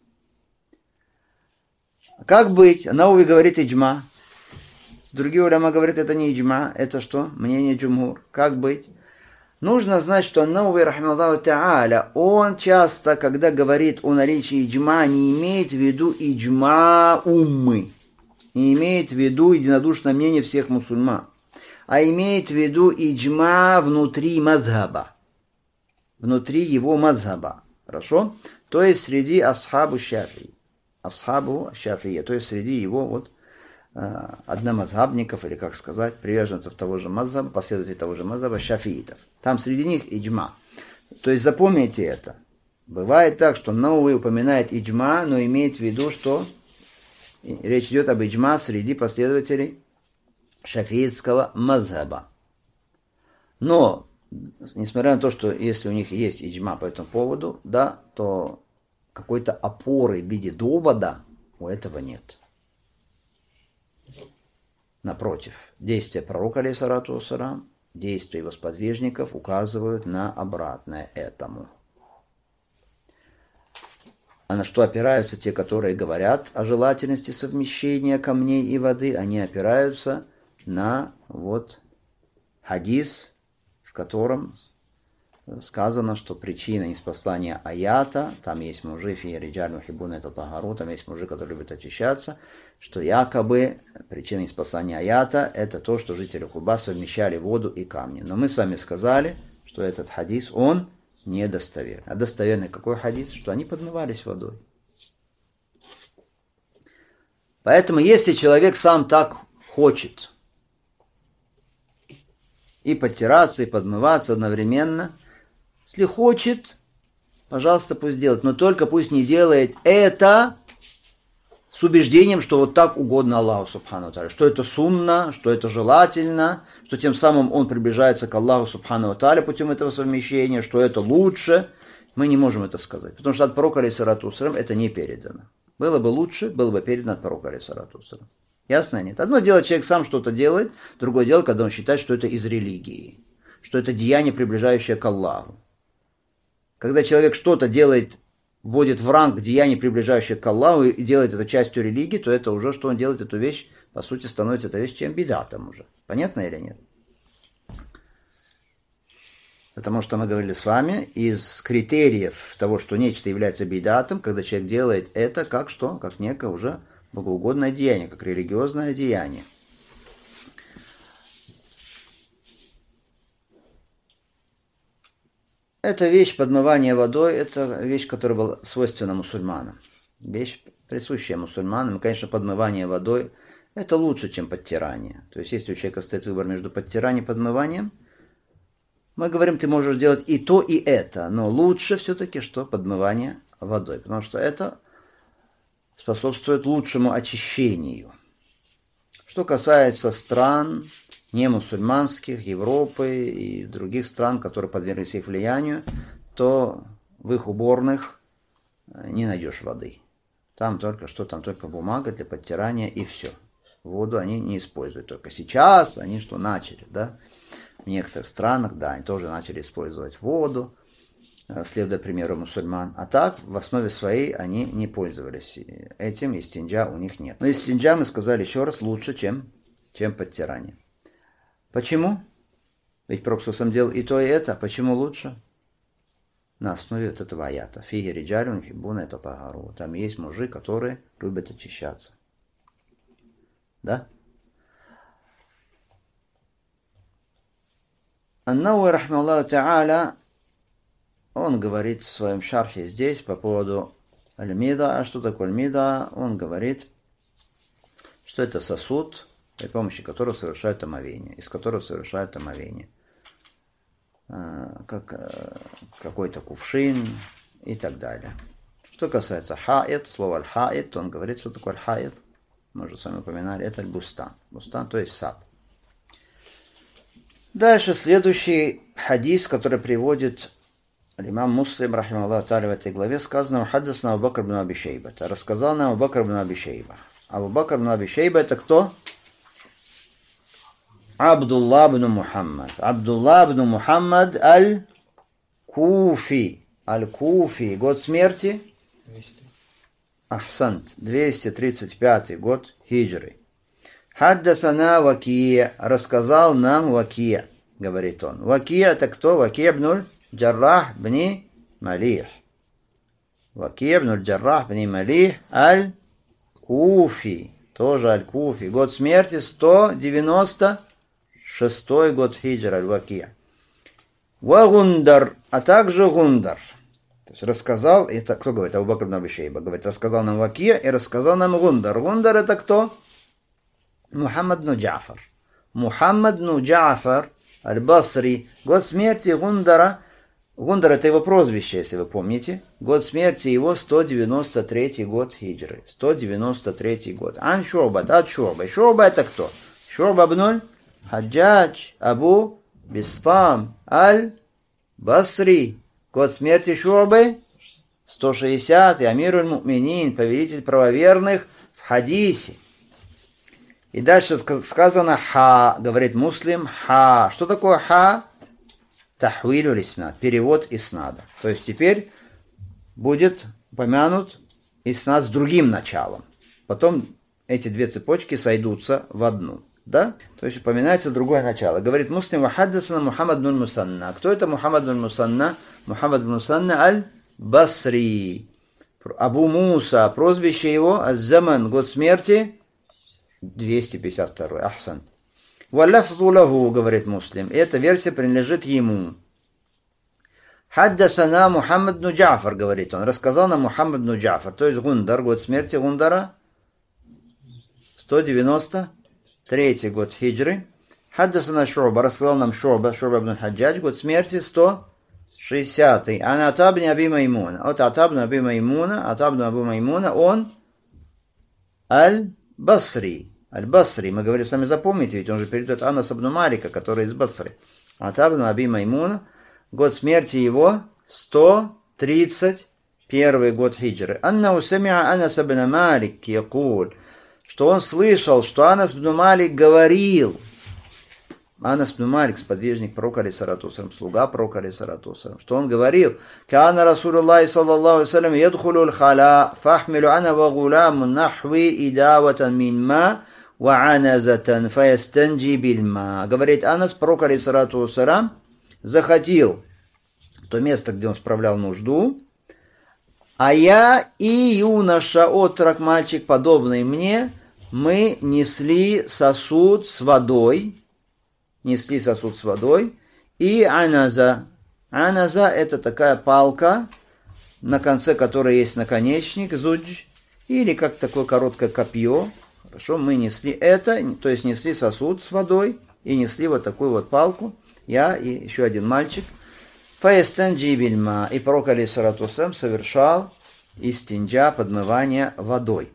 Как быть? Навави говорит иджма. Другие уляма говорят, это не иджма, это что? Мнение джумгур. Как быть? Нужно знать, что Навави, рахималлаху тааля, он часто, когда говорит о наличии иджма, не имеет в виду иджма уммы, не имеет в виду единодушное мнение всех мусульман, а имеет в виду иджма внутри мазхаба, внутри его мазхаба, хорошо? То есть среди асхабу шафии, то есть среди его вот одномазхабников, или как сказать, приверженцев того же мазхаба, последователей того же мазхаба, шафиитов. Там среди них иджма. То есть запомните это. Бывает так, что Навави упоминает иджма, но имеет в виду, что речь идет об иджма среди последователей шафиитского мазхаба. Но, несмотря на то, что если у них есть иджма по этому поводу, да, то какой-то опоры в виде довода у этого нет. Напротив, действия пророка, алейхиссалату вассалам, действия его сподвижников указывают на обратное этому. А на что опираются те, которые говорят о желательности совмещения камней и воды? Они опираются на вот хадис, в котором сказано, что причина неспослания аята, там есть мужи, фи риджаль мухиббуна это тахару, там есть мужи, которые любят очищаться, что якобы причина неспослания аята это то, что жители Куба совмещали воду и камни. Но мы с вами сказали, что этот хадис, он недостоверный. А достоверный какой хадис? Что они подмывались водой. Поэтому, если человек сам так хочет и подтираться, и подмываться одновременно, если хочет, пожалуйста, пусть делает, но только пусть не делает это с убеждением, что вот так угодно Аллаху Субхану ва Тааля, что это сунна, что это желательно, что тем самым он приближается к Аллаху Субхану ва Тааля путем этого совмещения, что это лучше. Мы не можем это сказать, потому что от пророка алейхиссалату вассалям это не передано. Было бы лучше, было бы передано от пророка алейхиссалату вассалям. Ясно нет? Одно дело, человек сам что-то делает, другое дело, когда он считает, что это из религии, что это деяние, приближающее к Аллаху. Когда человек что-то делает, вводит в ранг деяний, приближающих к Аллаху, и делает это частью религии, то это уже, что он делает эту вещь, по сути, становится эта вещь чем бидатом уже. Понятно или нет? Потому что мы говорили с вами, из критериев того, что нечто является бидатом, когда человек делает это как что? Как некое уже богоугодное деяние, как религиозное деяние. Эта вещь подмывания водой, это вещь, которая была свойственна мусульманам. Вещь, присущая мусульманам. И, конечно, подмывание водой – это лучше, чем подтирание. То есть, если у человека стоит выбор между подтиранием и подмыванием, мы говорим, ты можешь делать и то, и это. Но лучше все-таки, что подмывание водой. Потому что это способствует лучшему очищению. Что касается стран не мусульманских, Европы и других стран, которые подверглись их влиянию, то в их уборных не найдешь воды. Там только бумага для подтирания и все. Воду они не используют. Только сейчас они что начали, да? В некоторых странах, да, они тоже начали использовать воду, следуя примеру мусульман. А так, в основе своей, они не пользовались этим, истинджа у них нет. Но истинджа, мы сказали еще раз, лучше, чем подтирание. Почему? Ведь Пророк сам делал и то, и это. Почему лучше? На основе вот этого аята. Фиги риджалюн хиббуна татахару. Там есть мужи, которые любят очищаться. Да? Ан-Науи рахмаллаху та'аля, он говорит в своем шархе здесь по поводу аль-мида. А что такое аль-мида? Он говорит, что это сосуд, при помощи которого совершают омовение, из которого совершают омовение. Как какой-то кувшин и так далее. Что касается хаид, слово аль-хаид, то он говорит, что такое аль-хаид. Мы уже с вами упоминали, это аль-бустан. Бустан, то есть сад. Дальше следующий хадис, который приводит имам Муслим, рахимахуллаху тааля, в этой главе, сказано: «Хаддасна Абу Бакр бн Аби Шейба». Рассказал нам Абу Бакр бн Аби Шейба. Абу Бакр бн Аби Шейба это кто? Абдулла бн Мухаммад. Абдулла бн Мухаммад аль-Куфи. Аль-Куфи. Год смерти? Ахсант. 235 год хиджры. Хаддасана Вакия. Рассказал нам Вакия, говорит он. Вакия это кто? Вакия бн Джаррах бн Малих. Вакия бн Джаррах бн Малих аль-Куфи. Тоже аль-Куфи. Год смерти 196 год хиджра, аль-Вакия. Ва Гундар, а также Гундар. То есть рассказал, это кто говорит? Абу Бакр бн Аби Шейба говорит, рассказал нам Вакия и рассказал нам Гундар. Гундар это кто? Мухаммад бн Джафар. Мухаммад бн Джафар аль-Басри. Год смерти Гундара. Гундар это его прозвище, если вы помните. Год смерти его 193 год хиджры. 193 год. Ан Шу'бат, от Шу'ба. Шу'ба это кто? Шу'ба бн Хаджадж Абу Бистам аль-Басри. Год смерти Шу'бы 160. Амируль Му'минин, повелитель правоверных в хадисе. И дальше сказано ха, говорит Муслим, ха. Что такое ха? Тахвилю лиснад, перевод иснада. То есть теперь будет упомянут иснад с другим началом. Потом эти две цепочки сойдутся в одну. Да? То есть упоминается другое начало. Говорит Муслим, вахаддасана Мухаммад бн Мусанна. Кто это Мухаммад бн Мусанна? Мухаммад бн Мусанна аль-Басри. Абу Муса, прозвище его, аз-Заман, год смерти 252. Ахсан. Валяфзу лаху, говорит Муслим. Эта версия принадлежит ему. Хаддасана Мухаммад бн Джафар, говорит он. Рассказал нам Мухаммад бн Джафар. То есть Гундар, год смерти Гундара 193 год хиджры. Хаддасана Шу'ба, рассказал нам Шу'ба бн Хаджадж, год смерти 160. Ан Ата бн Аби Маймуна. От Ата бн Аби Маймуна, он аль-Басри. Аль-Басри, мы говорили, сами запомните, ведь он же передает Анас ибн Малика, который из Басры. Ата бн Аби Маймуна, год смерти его 100 131 год хиджры. Аннау самиа Анас ибн Малик якуль, что он слышал, что Анас ибн Малик говорил. Анас ибн Малик, сподвижник пророка алейхиссалату вассалям, слуга пророка алейхиссалату вассалям, что он говорил: «Каана Расулуллахи саллаллаху алейхи вассалям ядхулу аль-халя, фахмилу ана ва гулам нахви идаватан мин ма ва аназатан фаястанджи бильма». Говорит Анас, пророк алейхиссалату вассалям заходил в то место, где он справлял нужду, а я и юноша, отрок, мальчик, подобный мне, мы несли сосуд с водой, и аназа. Аназа — это такая палка, на конце которой есть наконечник, зудж, или как такое короткое копье. Хорошо, мы несли это, то есть несли сосуд с водой, и несли вот такую вот палку, я и еще один мальчик. Фаястанджи бильма. И пророк алейхиссалату вассалям совершал истинджа, подмывание водой.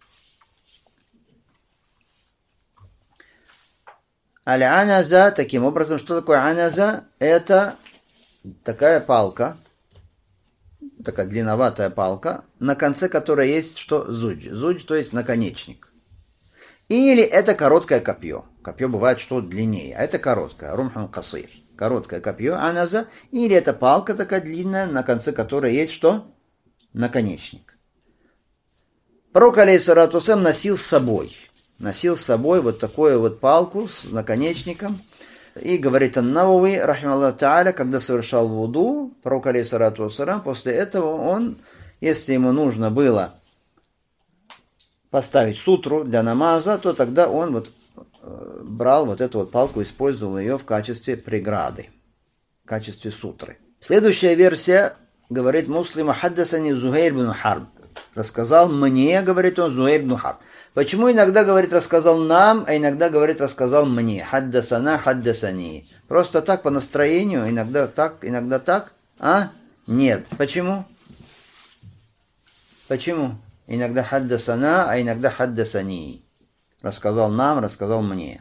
Аль-аназа, таким образом, что такое аназа? Это такая палка, такая длинноватая палка, на конце которой есть что? Зудж. Зудж, то есть наконечник. Или это короткое копье. Копье бывает что длиннее, а это короткое. Румхун касир. Короткое копье, аназа. Или это палка такая длинная, на конце которой есть что? Наконечник. Пророк алейхиссалату вассалям носил с собой вот такую вот палку с наконечником. И говорит ан-Навави, рахималлаху тааля, когда совершал вуду, пророк алейхиссалату вассалям, после этого он, если ему нужно было поставить сутру для намаза, то тогда он вот брал вот эту вот палку, использовал ее в качестве преграды, в качестве сутры. Следующая версия, говорит Муслим, хаддасани Зухайр бин Харб. Рассказал мне, говорит он, Зухайр бин Харб. Почему иногда, говорит, рассказал нам, а иногда, говорит, рассказал мне? Хаддасана, хаддасани. Просто так, по настроению, иногда так, а? Нет. Почему? Иногда хаддасана, а иногда хаддасани. Рассказал нам, рассказал мне.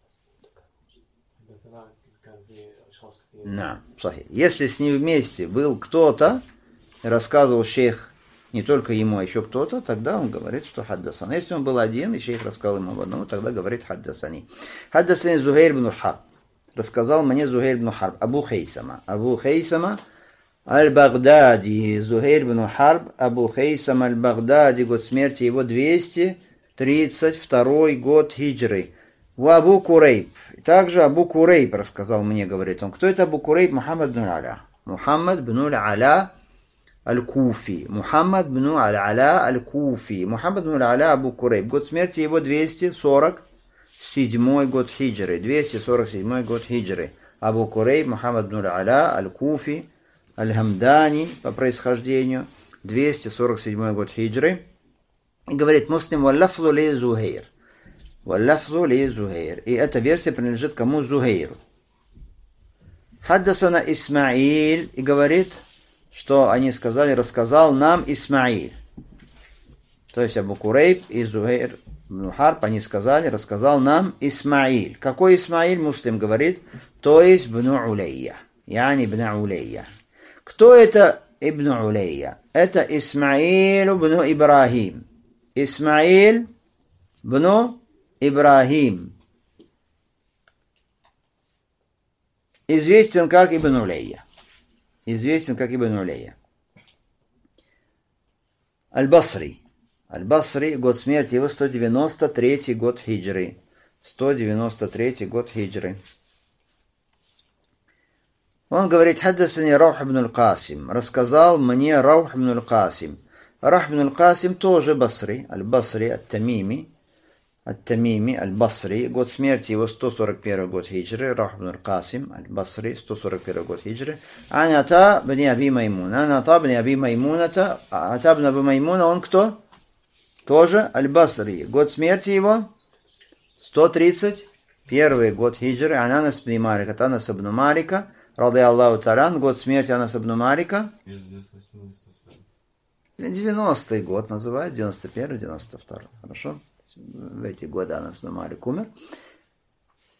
Да, если с ним вместе был кто-то, рассказывал шейх не только ему, а еще кто-то, тогда он говорит, что хаддасан. Если он был один, и шейх рассказал ему об одном, тогда говорит хаддасани. Хаддасани Зухайр бин Харб. Рассказал мне Зухайр бин Харб. Абу Хейсама аль-Багдади. Зухайр бин Харб, Абу Хейсама аль-Багдади, год смерти его 232 год хиджры. У Абу Курейб. Также Абу Курейб рассказал мне, говорит он. Кто это Абу Курейб? Мухаммад бин Аля. Мухаммад бин Аля аль-Куфи. Мухаммад бин Аля аль-Куфи. Мухаммад бин Аля Абу Курейб. Год смерти его 247 год хиджры. 247 год хиджры. Абу Курейб, Мухаммад бин Аля аль-Куфи, аль-Хамдани по происхождению. 247 год хиджры. И говорит Муслим, валлафзу ли Зухайр. Валлафзу ли Зухайр. И эта версия принадлежит кому? Зухайру. Хаддасана Исмаиль. И говорит, что они сказали, рассказал нам Исмаиль. То есть Абу Курейб и Зухайр бин Харб, они сказали, рассказал нам Исмаиль. Какой Исмаиль? Муслим говорит, то есть бн Улейя. Яни бн Улейя. Кто это ибн Улейя? Это Исмаиль бн Ибрахим. Исмаиль бн Ибрахим. Известен как Ибн Улейя. Аль-Басри. Аль-Басри, год смерти его 193 год хиджры. 193 год хиджры. Он говорит, хаддасани Раух ибн аль-Касим. Рассказал мне Раух ибн аль-Касим. Раух ибн аль-Касим тоже Басри. Аль-Басри, Ат-Тамими, Аль-Басри. Год смерти его 141 год хиджры. Раух ибн аль-Касим, Аль-Басри, 141 год хиджры. Ан Ата бни Аби Маймуна. Ата бни Аби Маймуна, он кто? Тоже Аль-Басри. Год смерти его 131 год хиджры. Анас бни Малик. От Анаса бн Малика, рады Аллаху таран. Год смерти Анаса бн Малика 90-й год называют, 91-й, 92-й. Хорошо? В эти годы Анас бн Малик умер.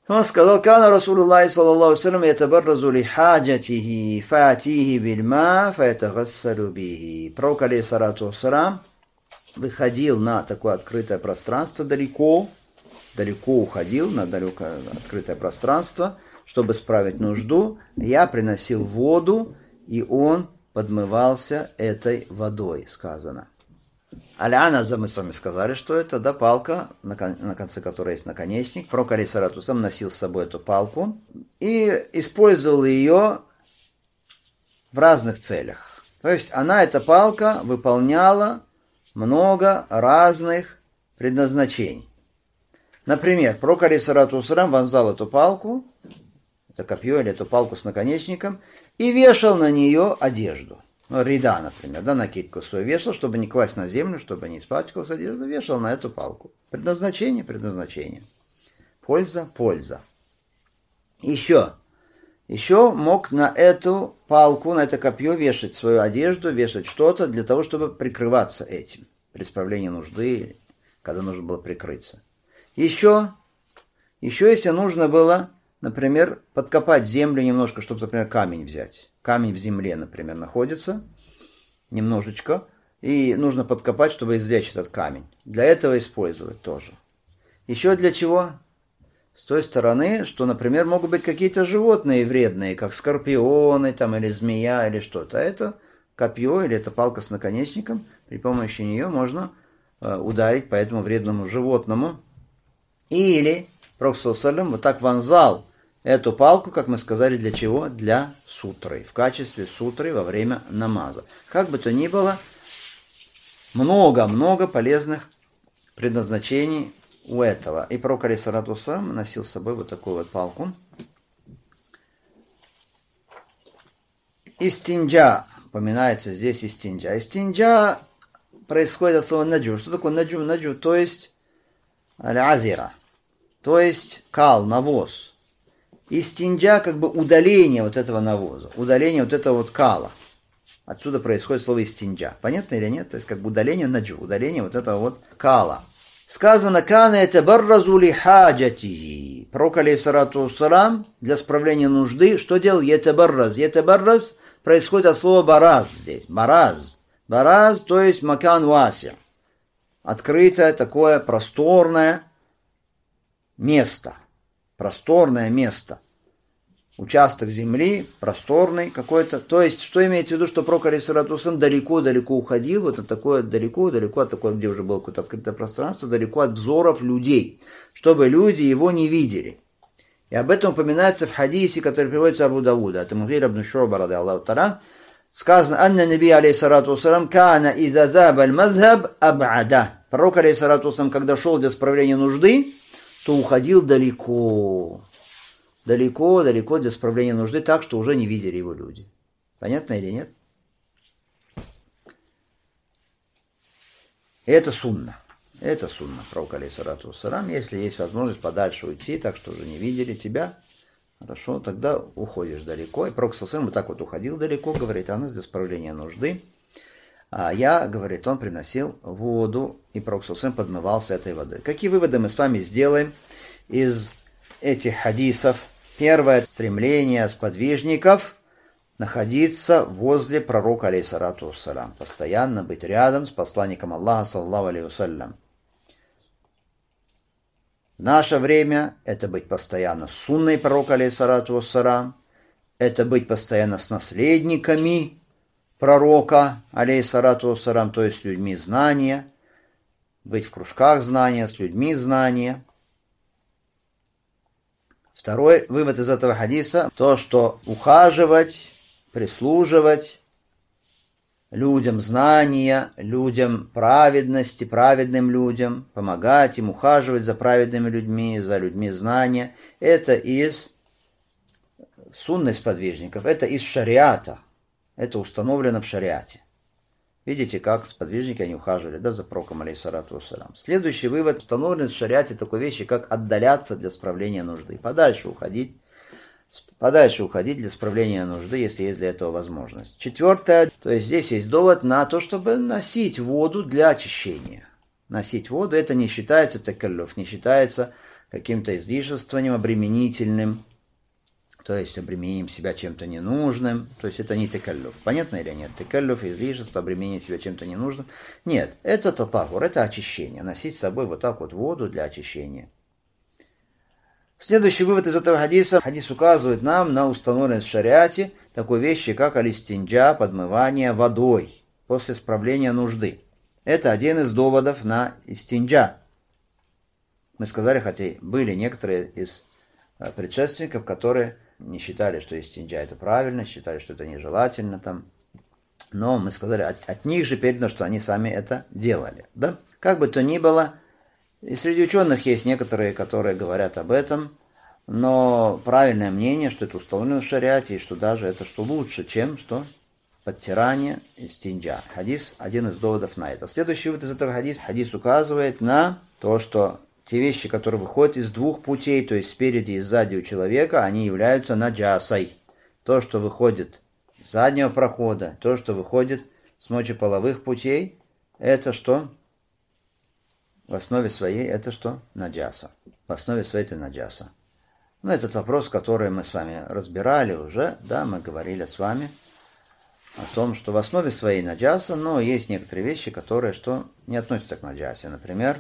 Он сказал: «Кана Расулуллахи саллаллаху алейхи ва саллям ятабарразу ли хаджатихи фатихи бильма фаятагассалю бихи». Пророк, алейхиссалату вассалам, выходил на такое открытое пространство далеко уходил на далекое открытое пространство, чтобы справить нужду. Я приносил воду, и он подмывался этой водой, сказано. Аль-Аназа, мы с вами сказали, что это, да, палка, на конце которой есть наконечник. Пророк, алейхиссалату вассалам, носил с собой эту палку и использовал ее в разных целях. То есть эта палка выполняла много разных предназначений. Например, пророк, алейхиссалату вассалам, вонзал эту палку, это копье или эту палку с наконечником, и вешал на нее одежду. Рида, например, да, накидку свою вешал, чтобы не класть на землю, чтобы не испачкалась одежда, вешал на эту палку. Предназначение. Польза. Еще мог на эту палку, на это копье вешать свою одежду, вешать что-то для того, чтобы прикрываться этим. При справлении нужды, когда нужно было прикрыться. Еще если нужно было, например, подкопать землю немножко, чтобы, например, камень взять. Камень в земле, например, находится немножечко, и нужно подкопать, чтобы извлечь этот камень. Для этого использовать тоже. Еще для чего? С той стороны, что, например, могут быть какие-то животные вредные, как скорпионы там, или змея, или что-то. А это копье или это палка с наконечником. При помощи нее можно ударить по этому вредному животному. Или Пророк саллаллаху алейхи ва саллям вот так вонзал эту палку, как мы сказали, для чего? Для сутры, в качестве сутры во время намаза. Как бы то ни было, много полезных предназначений у этого. И пророк, алейхиссалату вассалям, носил с собой вот такую вот палку. Истинджа, упоминается здесь истинджа. Истинджа происходит от слова наджу. Что такое наджу? Наджу, то есть аль-азира, то есть кал, навоз. Истинджа, как бы удаление вот этого навоза, удаление вот этого вот кала. Отсюда происходит слово истинджа. Понятно или нет? То есть как бы удаление наджу, удаление вот этого вот кала. Сказано: «Кана ятабарразу ли хаджатихи». Пророк, алейхиссалату вассалам, для справления нужды, что делал? Ятабарраз. Ятабарраз происходит от слова бараз здесь. Бараз. Бараз, то есть макан васи. Открытое, такое просторное место. Просторное место. Участок земли, просторный какой-то. То есть, что имеется в виду, что пророк, алейхиссалату вассалам, далеко уходил, вот от такое, далеко от такое, где уже было какое-то открытое пространство, далеко от взоров людей, чтобы люди его не видели. И об этом упоминается в хадисе, который приводится Абу Давуда, от Мугира ибн Шу'ба, ради Аллаху та'аля, сказано: «Анна наби, алейхиссалату вассалам, кана иза заба аль-мазхаб аб'ада». Пророк, алейхиссалату вассалам, когда шел для справления нужды, то уходил далеко для справления нужды, так, что уже не видели его люди. Понятно или нет? Это сунна. Это сунна, пророк, алейхиссалату вассалам. Если есть возможность подальше уйти, так что уже не видели тебя, хорошо, тогда уходишь далеко. И пророк, саллаллаху алейхи ва саллям, вот так вот уходил далеко, говорит, а у нас для справления нужды. А я, говорит, он приносил воду, и пророк, саллаллаху алейхи ва саллям, подмывался этой водой. Какие выводы мы с вами сделаем из этих хадисов? Первое: стремление сподвижников находиться возле пророка, алейхиссалату вассалям, постоянно быть рядом с посланником Аллаха, саллаллаху алейхи вассалям. В наше время это быть постоянно с сунной пророка, алейхиссалату вассалям, это быть постоянно с наследниками пророка, алейхиссалату вассалям, то есть с людьми знания, быть в кружках знания, с людьми знания. Второй вывод из этого хадиса: то, что ухаживать, прислуживать людям знания, людям праведности, праведным людям, помогать им, ухаживать за праведными людьми, за людьми знания, это из сунны сподвижников, это из шариата, это установлено в шариате. Видите, как сподвижники они ухаживали, да, за пророком, алейхиссалату вассалям. Следующий вывод: установлен в шариате такой вещи, как отдаляться для справления нужды. Подальше уходить для справления нужды, если есть для этого возможность. Четвертое, то есть здесь есть довод на то, чтобы носить воду для очищения. Носить воду, это не считается такаллюф, не считается каким-то излишествованием, обременительным, то есть обременим себя чем-то ненужным, то есть это не текаллюф. Понятно или нет? Текаллюф, излишество, обременить себя чем-то ненужным. Нет, это татахур, это очищение. Носить с собой вот так вот воду для очищения. Следующий вывод из этого хадиса. Хадис указывает нам на установленность в шариате такой вещи, как алистинджа, подмывание водой после справления нужды. Это один из доводов на истинджа. Мы сказали, хотя были некоторые из предшественников, которые не считали, что истинджа это правильно, считали, что это нежелательно там. Но мы сказали, от них же передано, что они сами это делали. Да? Как бы то ни было, и среди ученых есть некоторые, которые говорят об этом, но правильное мнение, что это установлено в шариате, и что даже это что лучше, чем что подтирание истинджа. Хадис один из доводов на это. Следующий вывод из этого хадиса. Хадис указывает на то, что те вещи, которые выходят из двух путей, то есть спереди и сзади у человека, они являются наджасой. То, что выходит с заднего прохода, то, что выходит с мочеполовых путей, это что? В основе своей это что? Наджаса. В основе своей это наджаса. Ну, этот вопрос, который мы с вами разбирали уже, да, мы говорили с вами о том, что в основе своей наджаса, но есть некоторые вещи, которые что не относятся к наджасе. Например,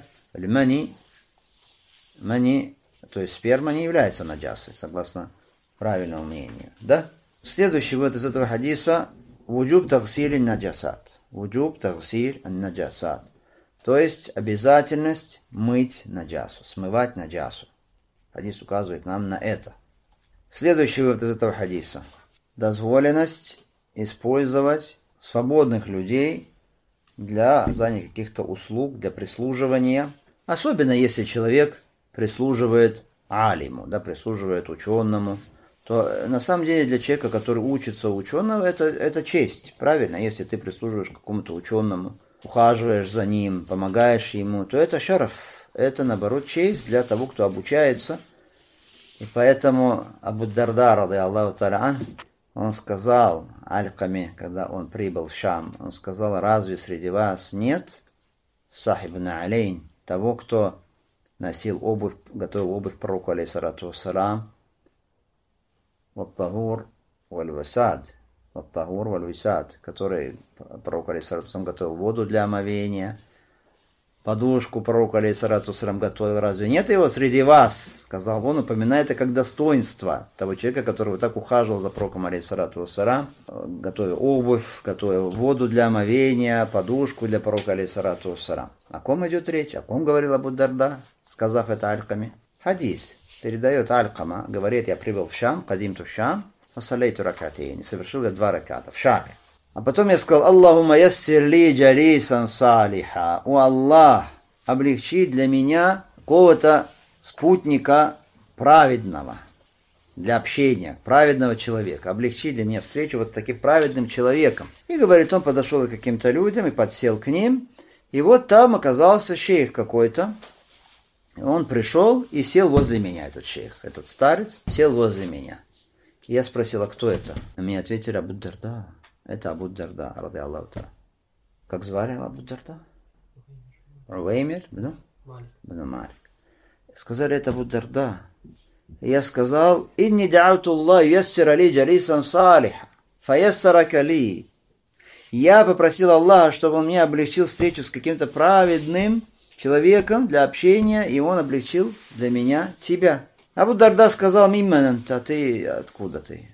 мани, то есть сперма не является наджасой, согласно правильному мнению. Да? Следующий вывод из этого хадиса – вуджуб тагсиль наджасат. Вуджуб тагсиль наджасат. То есть обязательность мыть наджасу, смывать наджасу. Хадис указывает нам на это. Следующий вывод из этого хадиса – дозволенность использовать свободных людей для оказания каких-то услуг, для прислуживания. Особенно если человек прислуживает алиму, да, прислуживает ученому, то на самом деле для человека, который учится у ученого, это честь, правильно? Если ты прислуживаешь какому-то ученому, ухаживаешь за ним, помогаешь ему, то это шараф, это наоборот честь для того, кто обучается. И поэтому Абу Дарда, рады Аллаху та'аля, он сказал Алькаме, когда он прибыл в Шам, он сказал: разве среди вас нет сахибна алейн, того, кто носил обувь, готовил обувь пророку, алейхиссалату вассалам, ваттахур валь-висад, который пророк, алейхиссалату вассалам, готовил воду для омовения, подушку пророку, алейхиссалату вассалам, готовил. Разве нет его среди вас? Сказал он, упоминая это как достоинство того человека, который вот так ухаживал за пророком, алейхиссалату вассалам, готовил обувь, готовил воду для омовения, подушку для пророка, алейхиссалату вассалам. О ком идет речь? О ком говорил Абу Дарда, сказав это Алькаме? Хадис передает Алькама, говорит: я прибыл в Шам, кадимту в Шам, фасалейту ракатейни, совершил я 2 раката в Шаме. А потом я сказал: Аллахумма яссир ли джалисан салиха. О Аллах, облегчи для меня какого-то спутника праведного для общения, праведного человека. Облегчи для меня встречу вот с таким праведным человеком. И говорит, он подошел к каким-то людям и подсел к ним. И вот там оказался шейх какой-то. Он пришел и сел возле меня, этот шейх, этот старец, сел возле меня. И я спросил: а кто это? А мне ответили: Абу Дарда. Это Абу Дарда, рады Аллаху та'аля. Как звали Абу Дарда? Уэймир бну Малик. Сказали: это Абу Дарда. И я сказал: «Инни да'уту Аллах яссира ли джалисан салиха, фаяссарака ли». Я попросил Аллаха, чтобы он мне облегчил встречу с каким-то праведным человеком для общения, и он облегчил для меня тебя. Абу Дарда сказал: «Мимман, а ты откуда ты?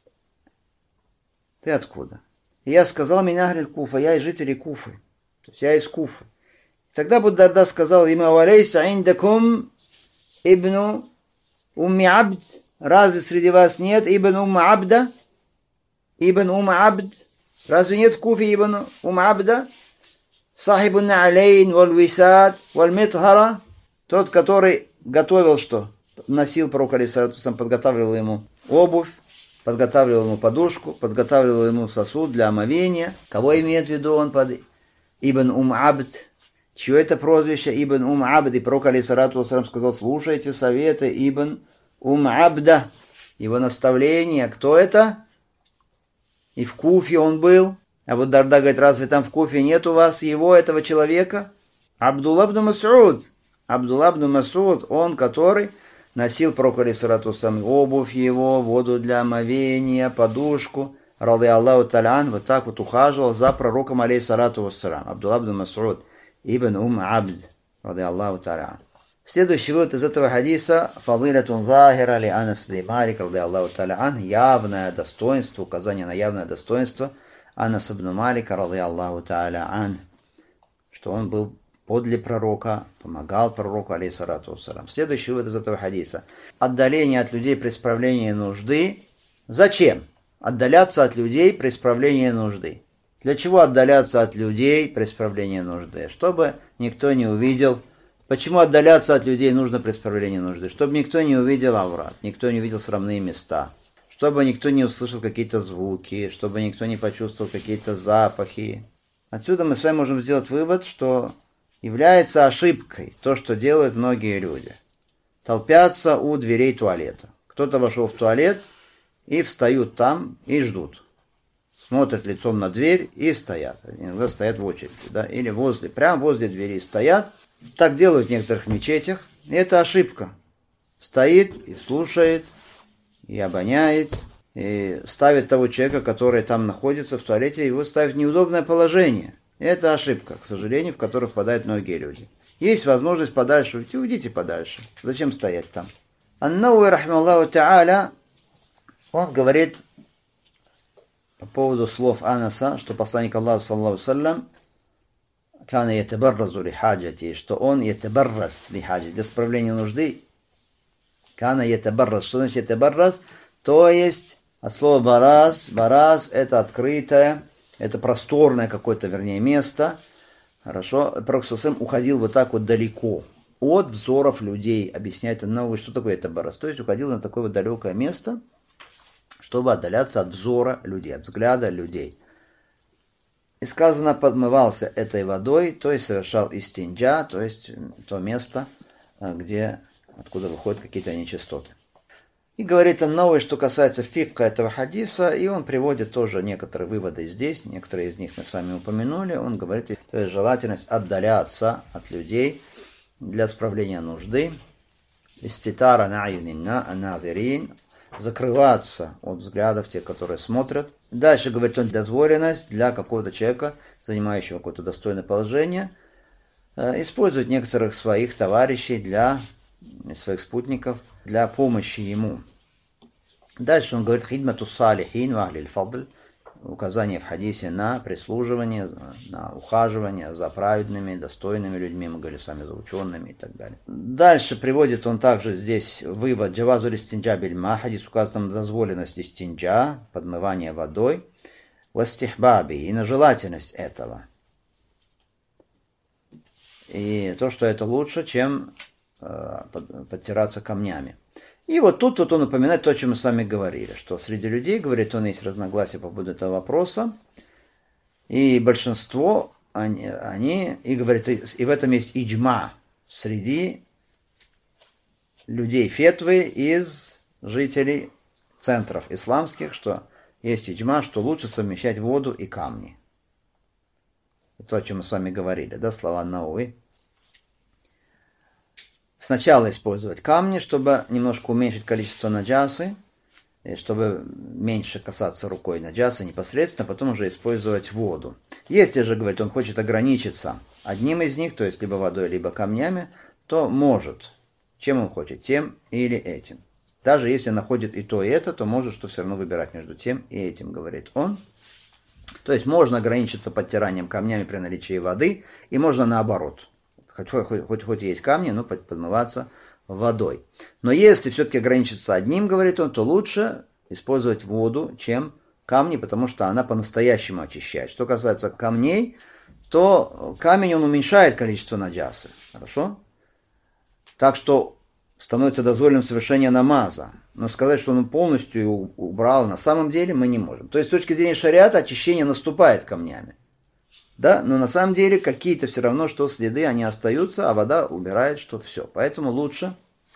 Ты откуда?» И я сказал: «Меня ахль Куфа, я из жителей Куфы». То есть я из Куфы. Тогда Абу Дарда сказал ему: «Валейса индакум ибну умми абд». Разве среди вас нет ибн умма абда? Ибн умма абд. Разве нет в Куфе ибн умма абда? Сахибун на'алейн валь-висад валь-митхара. Тот, который готовил что? Носил пророк, алейхиссалату вассалам, подготавливал ему обувь, подготавливал ему подушку, подготавливал ему сосуд для омовения. Кого имеет в виду он под Ибн Абд? Чье это прозвище? Ибн Абд. И пророк, алейхиссалату вассалам, сказал: слушайте советы Ибн Абда, его наставления. Кто это? И в Куфе он был. А вот Дарда говорит: разве там в Куфе нет у вас его, этого человека? Абдулла ибн Мас'уд. Абдулла ибн Мас'уд, он, который носил пророку алейхиссалату вассалам обувь его, воду для омовения, подушку, рады Аллаху та'аля, вот так вот ухаживал за пророком алейхиссалату вассалам. Абдулла ибн Мас'уд ибн Абд, рады Аллаху та'аля. Следующий вывод из этого хадиса: фадилятун захира ли Анас ибн Малик, рады Аллаху та'аля, явное достоинство, указание на явное достоинство Анас ибн Малика, рады Аллаху та'аля, что он был подле пророка, помогал пророку, алейхиссалату вассалам. Следующий вывод из этого хадиса: отдаление от людей при исправлении нужды. Зачем отдаляться от людей при исправлении нужды? Для чего отдаляться от людей при исправлении нужды? Чтобы никто не увидел. Почему отдаляться от людей нужно при исправлении нужды? Чтобы никто не увидел аврат, никто не увидел срамные места, чтобы никто не услышал какие-то звуки, чтобы никто не почувствовал какие-то запахи. Отсюда мы с вами можем сделать вывод, что является ошибкой то, что делают многие люди. Толпятся у дверей туалета. Кто-то вошел в туалет и встают там и ждут. Смотрят лицом на дверь и стоят. Иногда стоят в очереди, да? Или прямо возле двери стоят. Так делают в некоторых мечетях. И это ошибка. Стоит и слушает, и обоняет, и ставит того человека, который там находится в туалете, его ставит в неудобное положение. Это ошибка, к сожалению, в которую впадают многие люди. Есть возможность подальше уйти, уйдите подальше. Зачем стоять там? Ан-Науи, рахмаллаху та'аля, он говорит по поводу слов Анаса, что посланник Аллаха, саллаллаху алейхи ва саллям, кана ятабарразу ли хаджати, что он ятабарраз ли хаджати, для справления нужды. Кана ятабарраз. Что значит ятабарраз? То есть от слова бараз. Бараз это открытое, это просторное какое-то, вернее, место. Хорошо. Пророк саллаллаху уходил вот так вот далеко от взоров людей. Объясняет Ан-Науи, что такое это бараз. То есть уходил на такое вот далекое место, чтобы отдаляться от взора людей, от взгляда людей. И сказано, подмывался этой водой, то есть совершал истинджа, то есть то место, откуда выходят какие-то нечистоты. И говорит Ан-Науи, что касается фикха этого хадиса, и он приводит тоже некоторые выводы здесь, некоторые из них мы с вами упомянули. Он говорит, то есть желательность отдаляться от людей для справления нужды, иститара на'юнинна аназирин, закрываться от взглядов тех, которые смотрят. Дальше, говорит он, дозволенность для какого-то человека, занимающего какое-то достойное положение, использовать некоторых своих товарищей, своих спутников, для помощи ему. Дальше он говорит, хидмату салихин ва ахлиль фадл, указание в хадисе на прислуживание, на ухаживание за праведными, достойными людьми, мы говорили сами за учеными и так далее. Дальше приводит он также здесь вывод джавазу листинджа бильма, хадис указан на дозволенность истинджа, подмывание водой, вастихбаби, и на желательность этого. И то, что это лучше, чем подтираться камнями. И вот тут он упоминает то, о чем мы с вами говорили, что среди людей, говорит он, есть разногласия по поводу этого вопроса, и большинство, и говорит, и в этом есть иджма среди людей фетвы из жителей центров исламских, что есть иджма, что лучше совмещать воду и камни. Это то, о чем мы с вами говорили, да, слова Ан-Науи. Сначала использовать камни, чтобы немножко уменьшить количество наджасы, и чтобы меньше касаться рукой наджаса непосредственно, потом уже использовать воду. Если же, говорит, он хочет ограничиться одним из них, то есть либо водой, либо камнями, то может. Чем он хочет? Тем или этим. Даже если находит и то, и это, то может что все равно выбирать между тем и этим, говорит он. То есть можно ограничиться подтиранием камнями при наличии воды, и можно наоборот. Хоть есть камни, но подмываться водой. Но если все-таки ограничиться одним, говорит он, то лучше использовать воду, чем камни, потому что она по-настоящему очищает. Что касается камней, то камень, он уменьшает количество наджасы. Хорошо? Так что становится дозволенным совершение намаза. Но сказать, что он полностью его убрал, на самом деле мы не можем. То есть с точки зрения шариата очищение наступает камнями. Да, но на самом деле какие-то все равно, что следы, они остаются, а вода убирает, что все. Поэтому лучше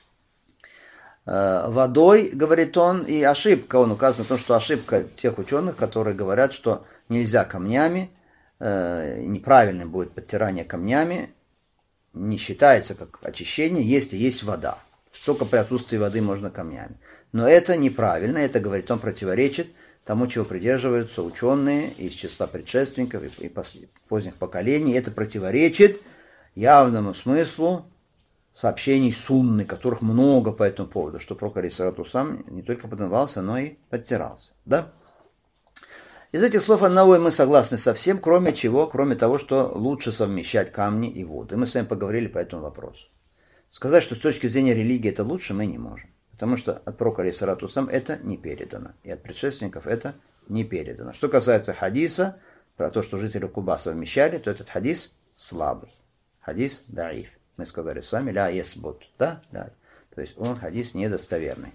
водой, говорит он, и ошибка, он указывает на то, что ошибка тех ученых, которые говорят, что нельзя камнями, неправильным будет подтирание камнями, не считается как очищение, если есть вода. Только при отсутствии воды можно камнями. Но это неправильно, это, говорит он, противоречит тому, чего придерживаются ученые из числа предшественников и поздних поколений. Это противоречит явному смыслу сообщений сунны, которых много по этому поводу, что пророк алейхиссалату вассалям не только подмывался, но и подтирался. Да? Из этих слов Ан-Навави мы согласны со всем, кроме чего, кроме того, что лучше совмещать камни и воду. И мы с вами поговорили по этому вопросу. Сказать, что с точки зрения религии это лучше, мы не можем. Потому что от пророка алейхиссалату вассалям это не передано. И от предшественников это не передано. Что касается хадиса, про то, что жители Куба совмещали, то этот хадис слабый. Хадис даиф. Мы сказали с вами, ля есбут. Да? Да. То есть он хадис недостоверный.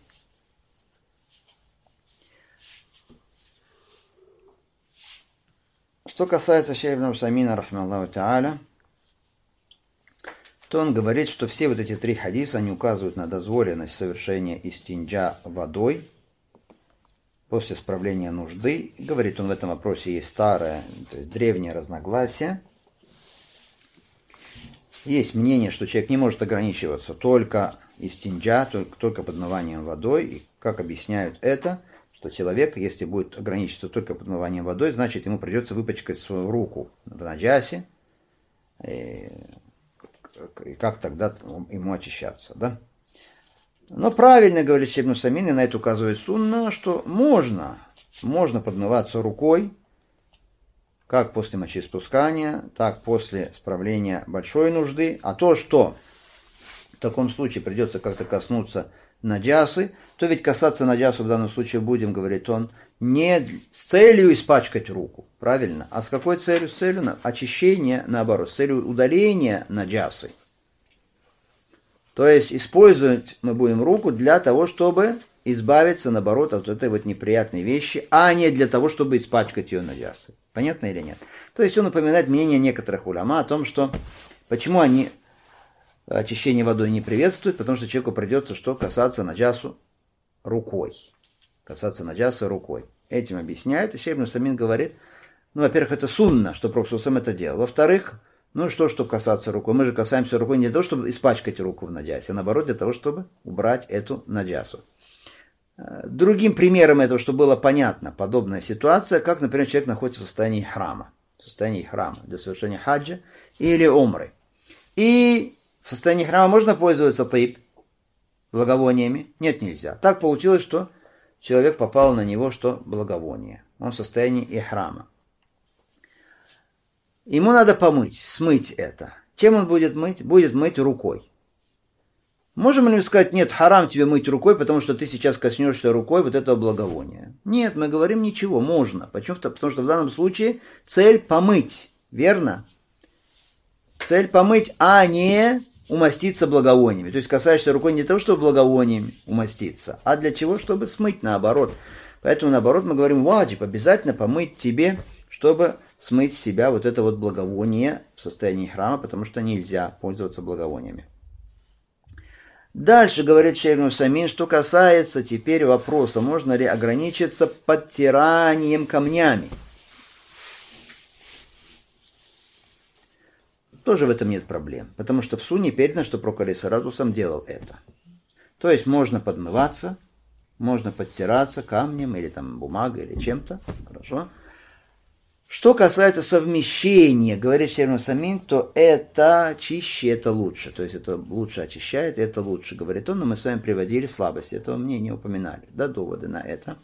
Что касается шейха ибн Усаймина, рахмаллаху тааля, то он говорит, что все вот эти три хадиса, они указывают на дозволенность совершения истинджа водой после справления нужды. Говорит он, в этом вопросе есть старое, то есть древнее разногласие. Есть мнение, что человек не может ограничиваться только истинджа, только подмыванием водой. И как объясняют это, что человек, если будет ограничиваться только подмыванием водой, значит ему придется выпачкать свою руку в наджасе. И как тогда ему очищаться, да? Но правильно, говорит шейх ибн Усаймин, и на это указывает сунна, что можно подмываться рукой, как после мочеиспускания, так после справления большой нужды. А то, что в таком случае придется как-то коснуться наджасы, то ведь касаться наджасы в данном случае будем, говорит он, не с целью испачкать руку, правильно? А с какой целью? С целью очищения, наоборот, с целью удаления наджасы. То есть использовать мы будем руку для того, чтобы избавиться, наоборот, от этой вот неприятной вещи, а не для того, чтобы испачкать ее наджасы. Понятно или нет? То есть он напоминает мнение некоторых уляма о том, что почему они очищение водой не приветствуют, потому что человеку придется что? Касаться наджасу рукой. Касаться наджаса рукой. Этим объясняет, и шейх ибн Усаймин говорит, ну, во-первых, это сунна, что пророк сам это делал. Во-вторых, ну что, чтобы касаться рукой? Мы же касаемся рукой не для того, чтобы испачкать руку в наджасе, а наоборот, для того, чтобы убрать эту наджасу. Другим примером этого, что было понятно, подобная ситуация, как, например, человек находится в состоянии храма для совершения хаджа или умры. И в состоянии храма можно пользоваться тайб, благовониями? Нет, нельзя. Так получилось, что человек попал на него, что благовоние. Он в состоянии ихрама. Ему надо смыть это. Чем он будет мыть? Будет мыть рукой. Можем ли мы сказать, нет, харам тебе мыть рукой, потому что ты сейчас коснешься рукой вот этого благовония? Нет, мы говорим ничего, можно. Почему? Потому что в данном случае цель помыть, верно? Цель помыть, а не умаститься благовониями. То есть касаешься рукой не для того, чтобы благовониями умаститься, а для чего? Чтобы смыть, наоборот. Поэтому, наоборот, мы говорим, ваджиб, обязательно помыть тебе, чтобы смыть с себя вот это вот благовоние в состоянии храма, потому что нельзя пользоваться благовониями. Дальше говорит шейх ибн Усаймин, что касается теперь вопроса, можно ли ограничиться подтиранием камнями. Тоже в этом нет проблем, потому что в сунне передано, что пророк алейхиссалату вассалям делал это. То есть можно подмываться, можно подтираться камнем или там бумагой или чем-то, хорошо. Что касается совмещения, говорит шейх ибн Усаймин, то это чище, это лучше. То есть это лучше очищает, это лучше, говорит он, но мы с вами приводили слабости, этого мнения упоминали, да, доводы на это.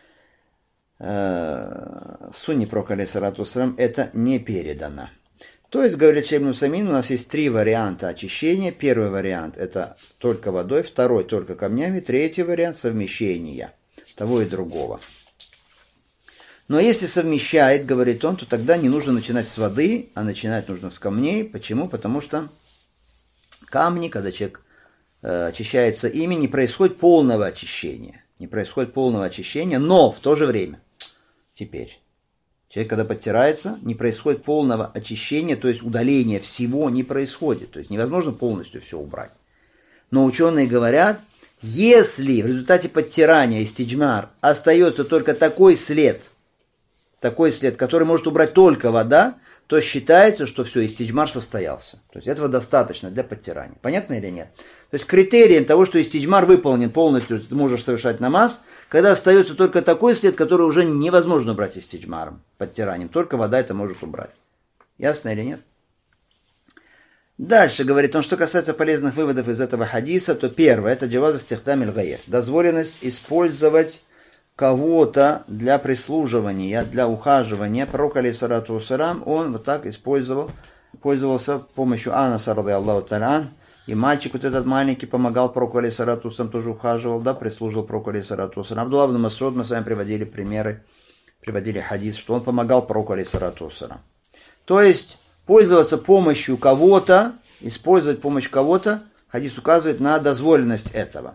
В сунне пророка алейхиссалату вассалям это не передано. То есть, говорит шейх ибн Усаймин, у нас есть три варианта очищения. Первый вариант это только водой, второй только камнями, третий вариант совмещения того и другого. Но если совмещает, говорит он, то тогда не нужно начинать с воды, а начинать нужно с камней. Почему? Потому что камни, когда человек очищается ими, не происходит полного очищения. Не происходит полного очищения, но в то же время, теперь, человек, когда подтирается, не происходит полного очищения, то есть удаления всего не происходит. То есть невозможно полностью все убрать. Но ученые говорят, если в результате подтирания истиджмар остается только такой след, который может убрать только вода, то считается, что все, истиджмар состоялся. То есть этого достаточно для подтирания. Понятно или нет? То есть критерием того, что истиджмар выполнен полностью, ты можешь совершать намаз, когда остается только такой след, который уже невозможно убрать истиджмаром, подтиранием. Только вода это может убрать. Ясно или нет? Дальше говорит он, что касается полезных выводов из этого хадиса, то первое, это джаваз истихдам аль-гайр. Дозволенность использовать кого-то для прислуживания, для ухаживания. Пророк, алейхиссалату вассалям, он вот так пользовался помощью Анаса, рады Аллаху та'аля, и мальчик вот этот маленький помогал пророку, алейхиссалату вассалям, тоже ухаживал, да, прислуживал пророку, алейхиссалату вассалям. Абдуллах ибн Мас'уд, мы с вами приводили примеры, приводили хадис, что он помогал пророку, алейхиссалату вассалям. То есть, пользоваться помощью кого-то, использовать помощь кого-то, хадис указывает на дозволенность этого.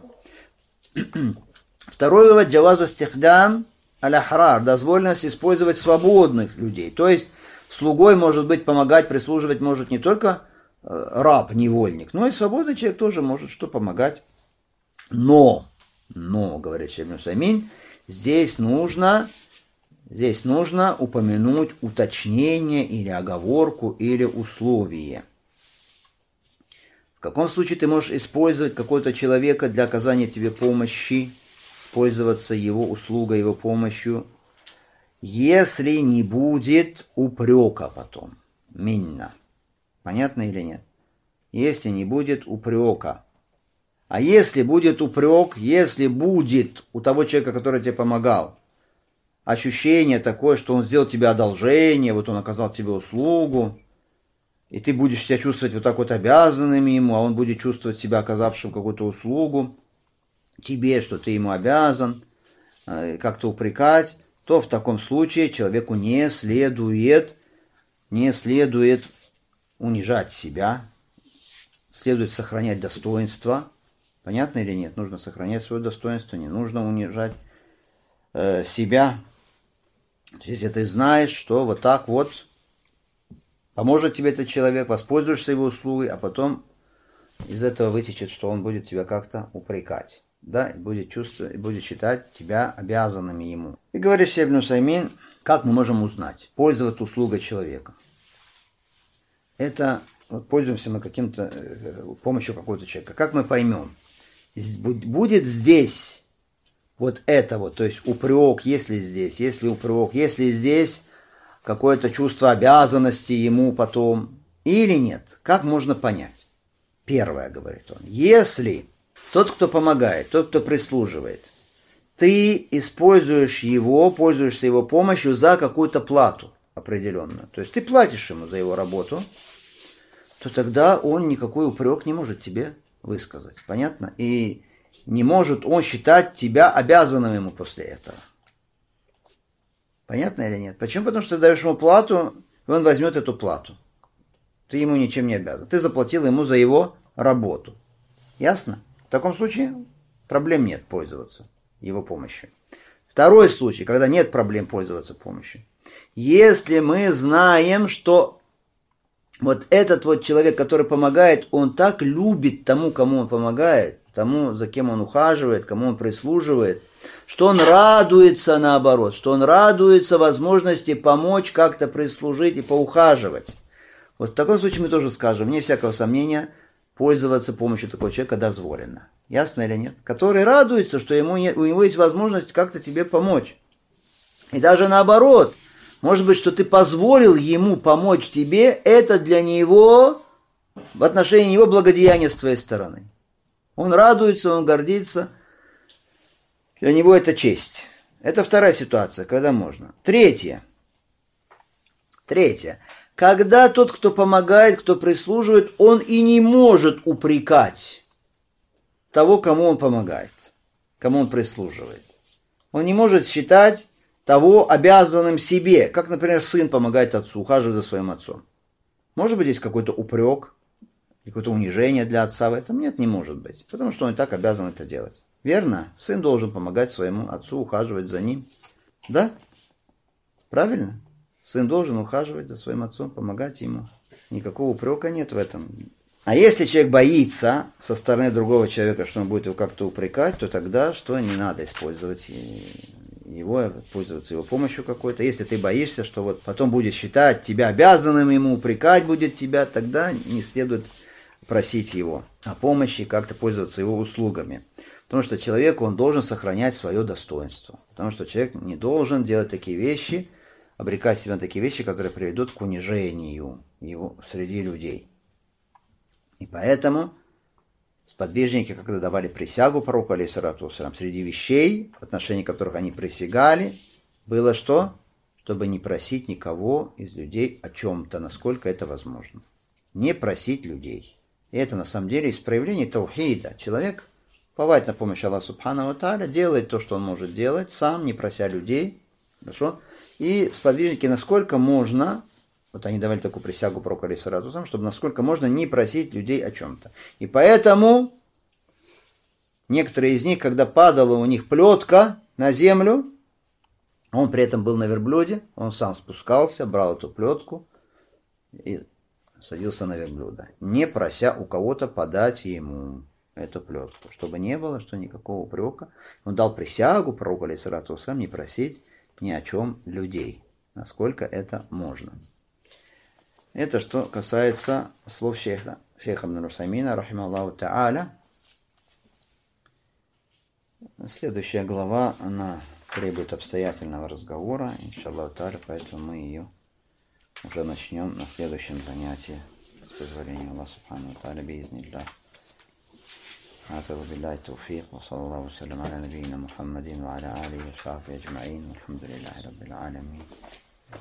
Второй вывод, джавазу истихдам аль-ахрар, дозволенность использовать свободных людей. То есть, слугой может быть помогать, прислуживать может не только раб, невольник, но и свободный человек тоже может что помогать. Но, говорит Шейх Ибн Усаймин, здесь нужно упомянуть уточнение или оговорку или условие. В каком случае ты можешь использовать какого-то человека для оказания тебе помощи, пользоваться его услугой, его помощью, если не будет упрека потом. Минна. Понятно или нет? Если не будет упрека. А если будет упрек, если будет у того человека, который тебе помогал, ощущение такое, что он сделал тебе одолжение, вот он оказал тебе услугу, и ты будешь себя чувствовать вот так вот обязанным ему, а он будет чувствовать себя оказавшим какую-то услугу тебе, что ты ему обязан, как-то упрекать, то в таком случае человеку не следует унижать себя, следует сохранять достоинство. Понятно или нет? Нужно сохранять свое достоинство, не нужно унижать себя. Если ты знаешь, что вот так вот поможет тебе этот человек, воспользуешься его услугой, а потом из этого вытечет, что он будет тебя как-то упрекать, да, и будет считать тебя обязанным ему. И говорит Шейх Ибн Усаймин, как мы можем узнать, пользоваться услугой человека. Это вот пользуемся мы каким-то помощью какого-то человека. Как мы поймем? Будет здесь вот это вот, то есть упрек, если здесь какое-то чувство обязанности ему потом, или нет. Как можно понять? Первое, говорит он, если тот, кто помогает, тот, кто прислуживает, ты пользуешься его помощью за какую-то плату определенную, то есть ты платишь ему за его работу, то тогда он никакой упрек не может тебе высказать. Понятно? И не может он считать тебя обязанным ему после этого. Понятно или нет? Почему? Потому что ты даешь ему плату, и он возьмет эту плату. Ты ему ничем не обязан. Ты заплатил ему за его работу. Ясно? В таком случае проблем нет пользоваться его помощью. Второй случай, когда нет проблем пользоваться помощью. Если мы знаем, что вот этот вот человек, который помогает, он так любит тому, кому он помогает, тому, за кем он ухаживает, кому он прислуживает, что он радуется наоборот, что он радуется возможности помочь как-то прислужить и поухаживать. Вот в таком случае мы тоже скажем, вне всякого сомнения, пользоваться помощью такого человека дозволено. Ясно или нет? Который радуется, что у него есть возможность как-то тебе помочь. И даже наоборот, может быть, что ты позволил ему помочь тебе, это для него, в отношении него благодеяние с твоей стороны. Он радуется, он гордится. Для него это честь. Это вторая ситуация, когда можно. Третья. Когда тот, кто помогает, кто прислуживает, он и не может упрекать того, кому он помогает, кому он прислуживает. Он не может считать того обязанным себе, как, например, сын помогает отцу, ухаживает за своим отцом. Может быть, здесь какой-то упрек, какое-то унижение для отца в этом? Нет, не может быть, потому что он и так обязан это делать. Верно? Сын должен помогать своему отцу, ухаживать за ним. Да? Правильно? Сын должен ухаживать за своим отцом, помогать ему. Никакого упрека нет в этом. А если человек боится со стороны другого человека, что он будет его как-то упрекать, то тогда что не надо использовать его, пользоваться его помощью какой-то. Если ты боишься, что вот потом будет считать тебя обязанным ему, упрекать будет тебя, тогда не следует просить его о помощи, как-то пользоваться его услугами. Потому что человек, он должен сохранять свое достоинство. Потому что человек не должен делать такие вещи, обрекать себя на такие вещи, которые приведут к унижению его среди людей. И поэтому сподвижники, когда давали присягу пророку, алейхиссалату вассалям, среди вещей, в отношении которых они присягали, было что? Чтобы не просить никого из людей о чем-то, насколько это возможно. Не просить людей. И это на самом деле из проявлений таухида. Человек уповает на помощь Аллаха Субхану ва Тааля, делает то, что он может делать, сам, не прося людей. Хорошо? И сподвижники, насколько можно, вот они давали такую присягу пророку, алейхиссалату вассалям, чтобы насколько можно не просить людей о чем-то. И поэтому некоторые из них, когда падала у них плетка на землю, он при этом был на верблюде, он сам спускался, брал эту плетку и садился на верблюда, не прося у кого-то подать ему эту плетку, чтобы не было, что никакого упрека. Он дал присягу пророку, алейхиссалату вассалям, не просить ни о чем людей, насколько это можно. Это что касается слов шейха ибн Усаймина, рахимахуллаху та'аля. Следующая глава, она требует обстоятельного разговора, иншаллаху та'аля, поэтому мы ее уже начнем на следующем занятии, с позволения Аллаха субхану ва та'аля, биизниллах. هذا وبالله التوفيق وصلى الله وسلم على نبينا محمد وعلى آله وصحبه أجمعين والحمد لله رب العالمين.